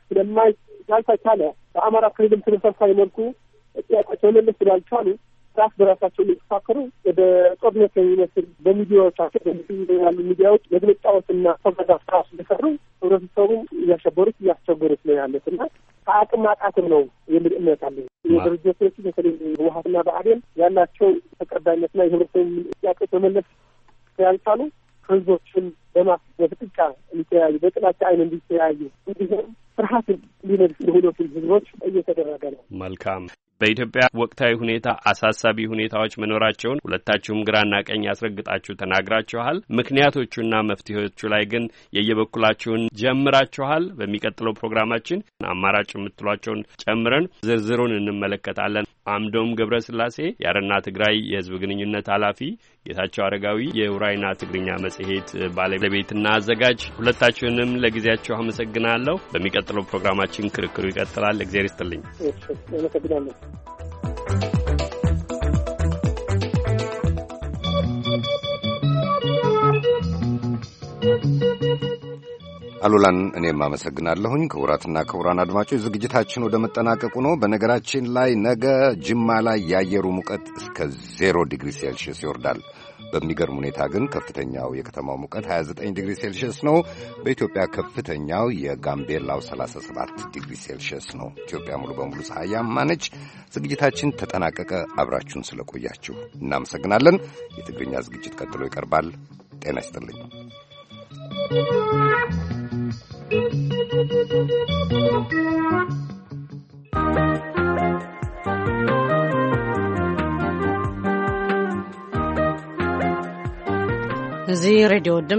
Speaker 14: ስላልተቻለ በአማራ ክልልም ተመሳሳይ መልኩ ጥያቄዎች መመለስ ስላልቻሉ ራስ በራሳቸው እየተፋከሩ ወደ ጦርነት የሚመስል በሚዲያዎቻቸው ያሉ ሚዲያዎች መግለጫዎችና ፕሮፓጋንዳ ስራ ሲሰሩ ህብረተሰቡን እያሸበሩት እያስቸገሩት ነው ያለት እና ከአቅም ማጣትም ነው የሚል እምነት አለ። የድርጅቶች በተለይ ህወሓትና ብአዴን ያላቸው ተቀባይነትና የህብረተሰቡን ጥያቄዎች መመለስ ስላልቻሉ ህዝቦችን በፍጥጫ እንዲተያዩ በጥላቻ አይን እንዲተያዩ እንዲሁም ፍርሃት እንዲነግስ ለሁለቱም ህዝቦች እየተደረገ ነው።
Speaker 13: መልካም። በኢትዮጵያ ወቅታዊ ሁኔታ አሳሳቢ ሁኔታዎች መኖራቸውን ሁለታችሁም ግራና ቀኝ ያስረግጣችሁ ተናግራችኋል። ምክንያቶቹና መፍትሄዎቹ ላይ ግን የየበኩላችሁን ጀምራችኋል። በሚቀጥለው ፕሮግራማችን አማራጭ የምትሏቸውን ጨምረን ዝርዝሩን እንመለከታለን። አምዶም ገብረስላሴ የአረና ትግራይ የህዝብ ግንኙነት ኃላፊ፣ ጌታቸው አረጋዊ የውራይና ትግርኛ መጽሔት ባለቤትና አዘጋጅ፣ ሁለታችሁንም ለጊዜያችሁ አመሰግናለሁ። በሚቀጥለው ፕሮግራማችን ክርክሩ ይቀጥላል። እግዚአብሔር ይስጥልኝ።
Speaker 1: አሉላን እኔም አመሰግናለሁኝ። ክቡራትና ክቡራን አድማጮች ዝግጅታችን ወደ መጠናቀቁ ነው። በነገራችን ላይ ነገ ጅማ ላይ የአየሩ ሙቀት እስከ 0 ዲግሪ ሴልሺየስ ይወርዳል። በሚገርም ሁኔታ ግን ከፍተኛው የከተማው ሙቀት 29 ዲግሪ ሴልሺየስ ነው። በኢትዮጵያ ከፍተኛው የጋምቤላው 37 ዲግሪ ሴልሺየስ ነው። ኢትዮጵያ ሙሉ በሙሉ ፀሐያማ ነች። ዝግጅታችን ተጠናቀቀ። አብራችሁን ስለቆያችሁ እናመሰግናለን። የትግርኛ ዝግጅት ቀጥሎ ይቀርባል። ጤና ይስጥልኝ።
Speaker 15: እዚህ ሬዲዮ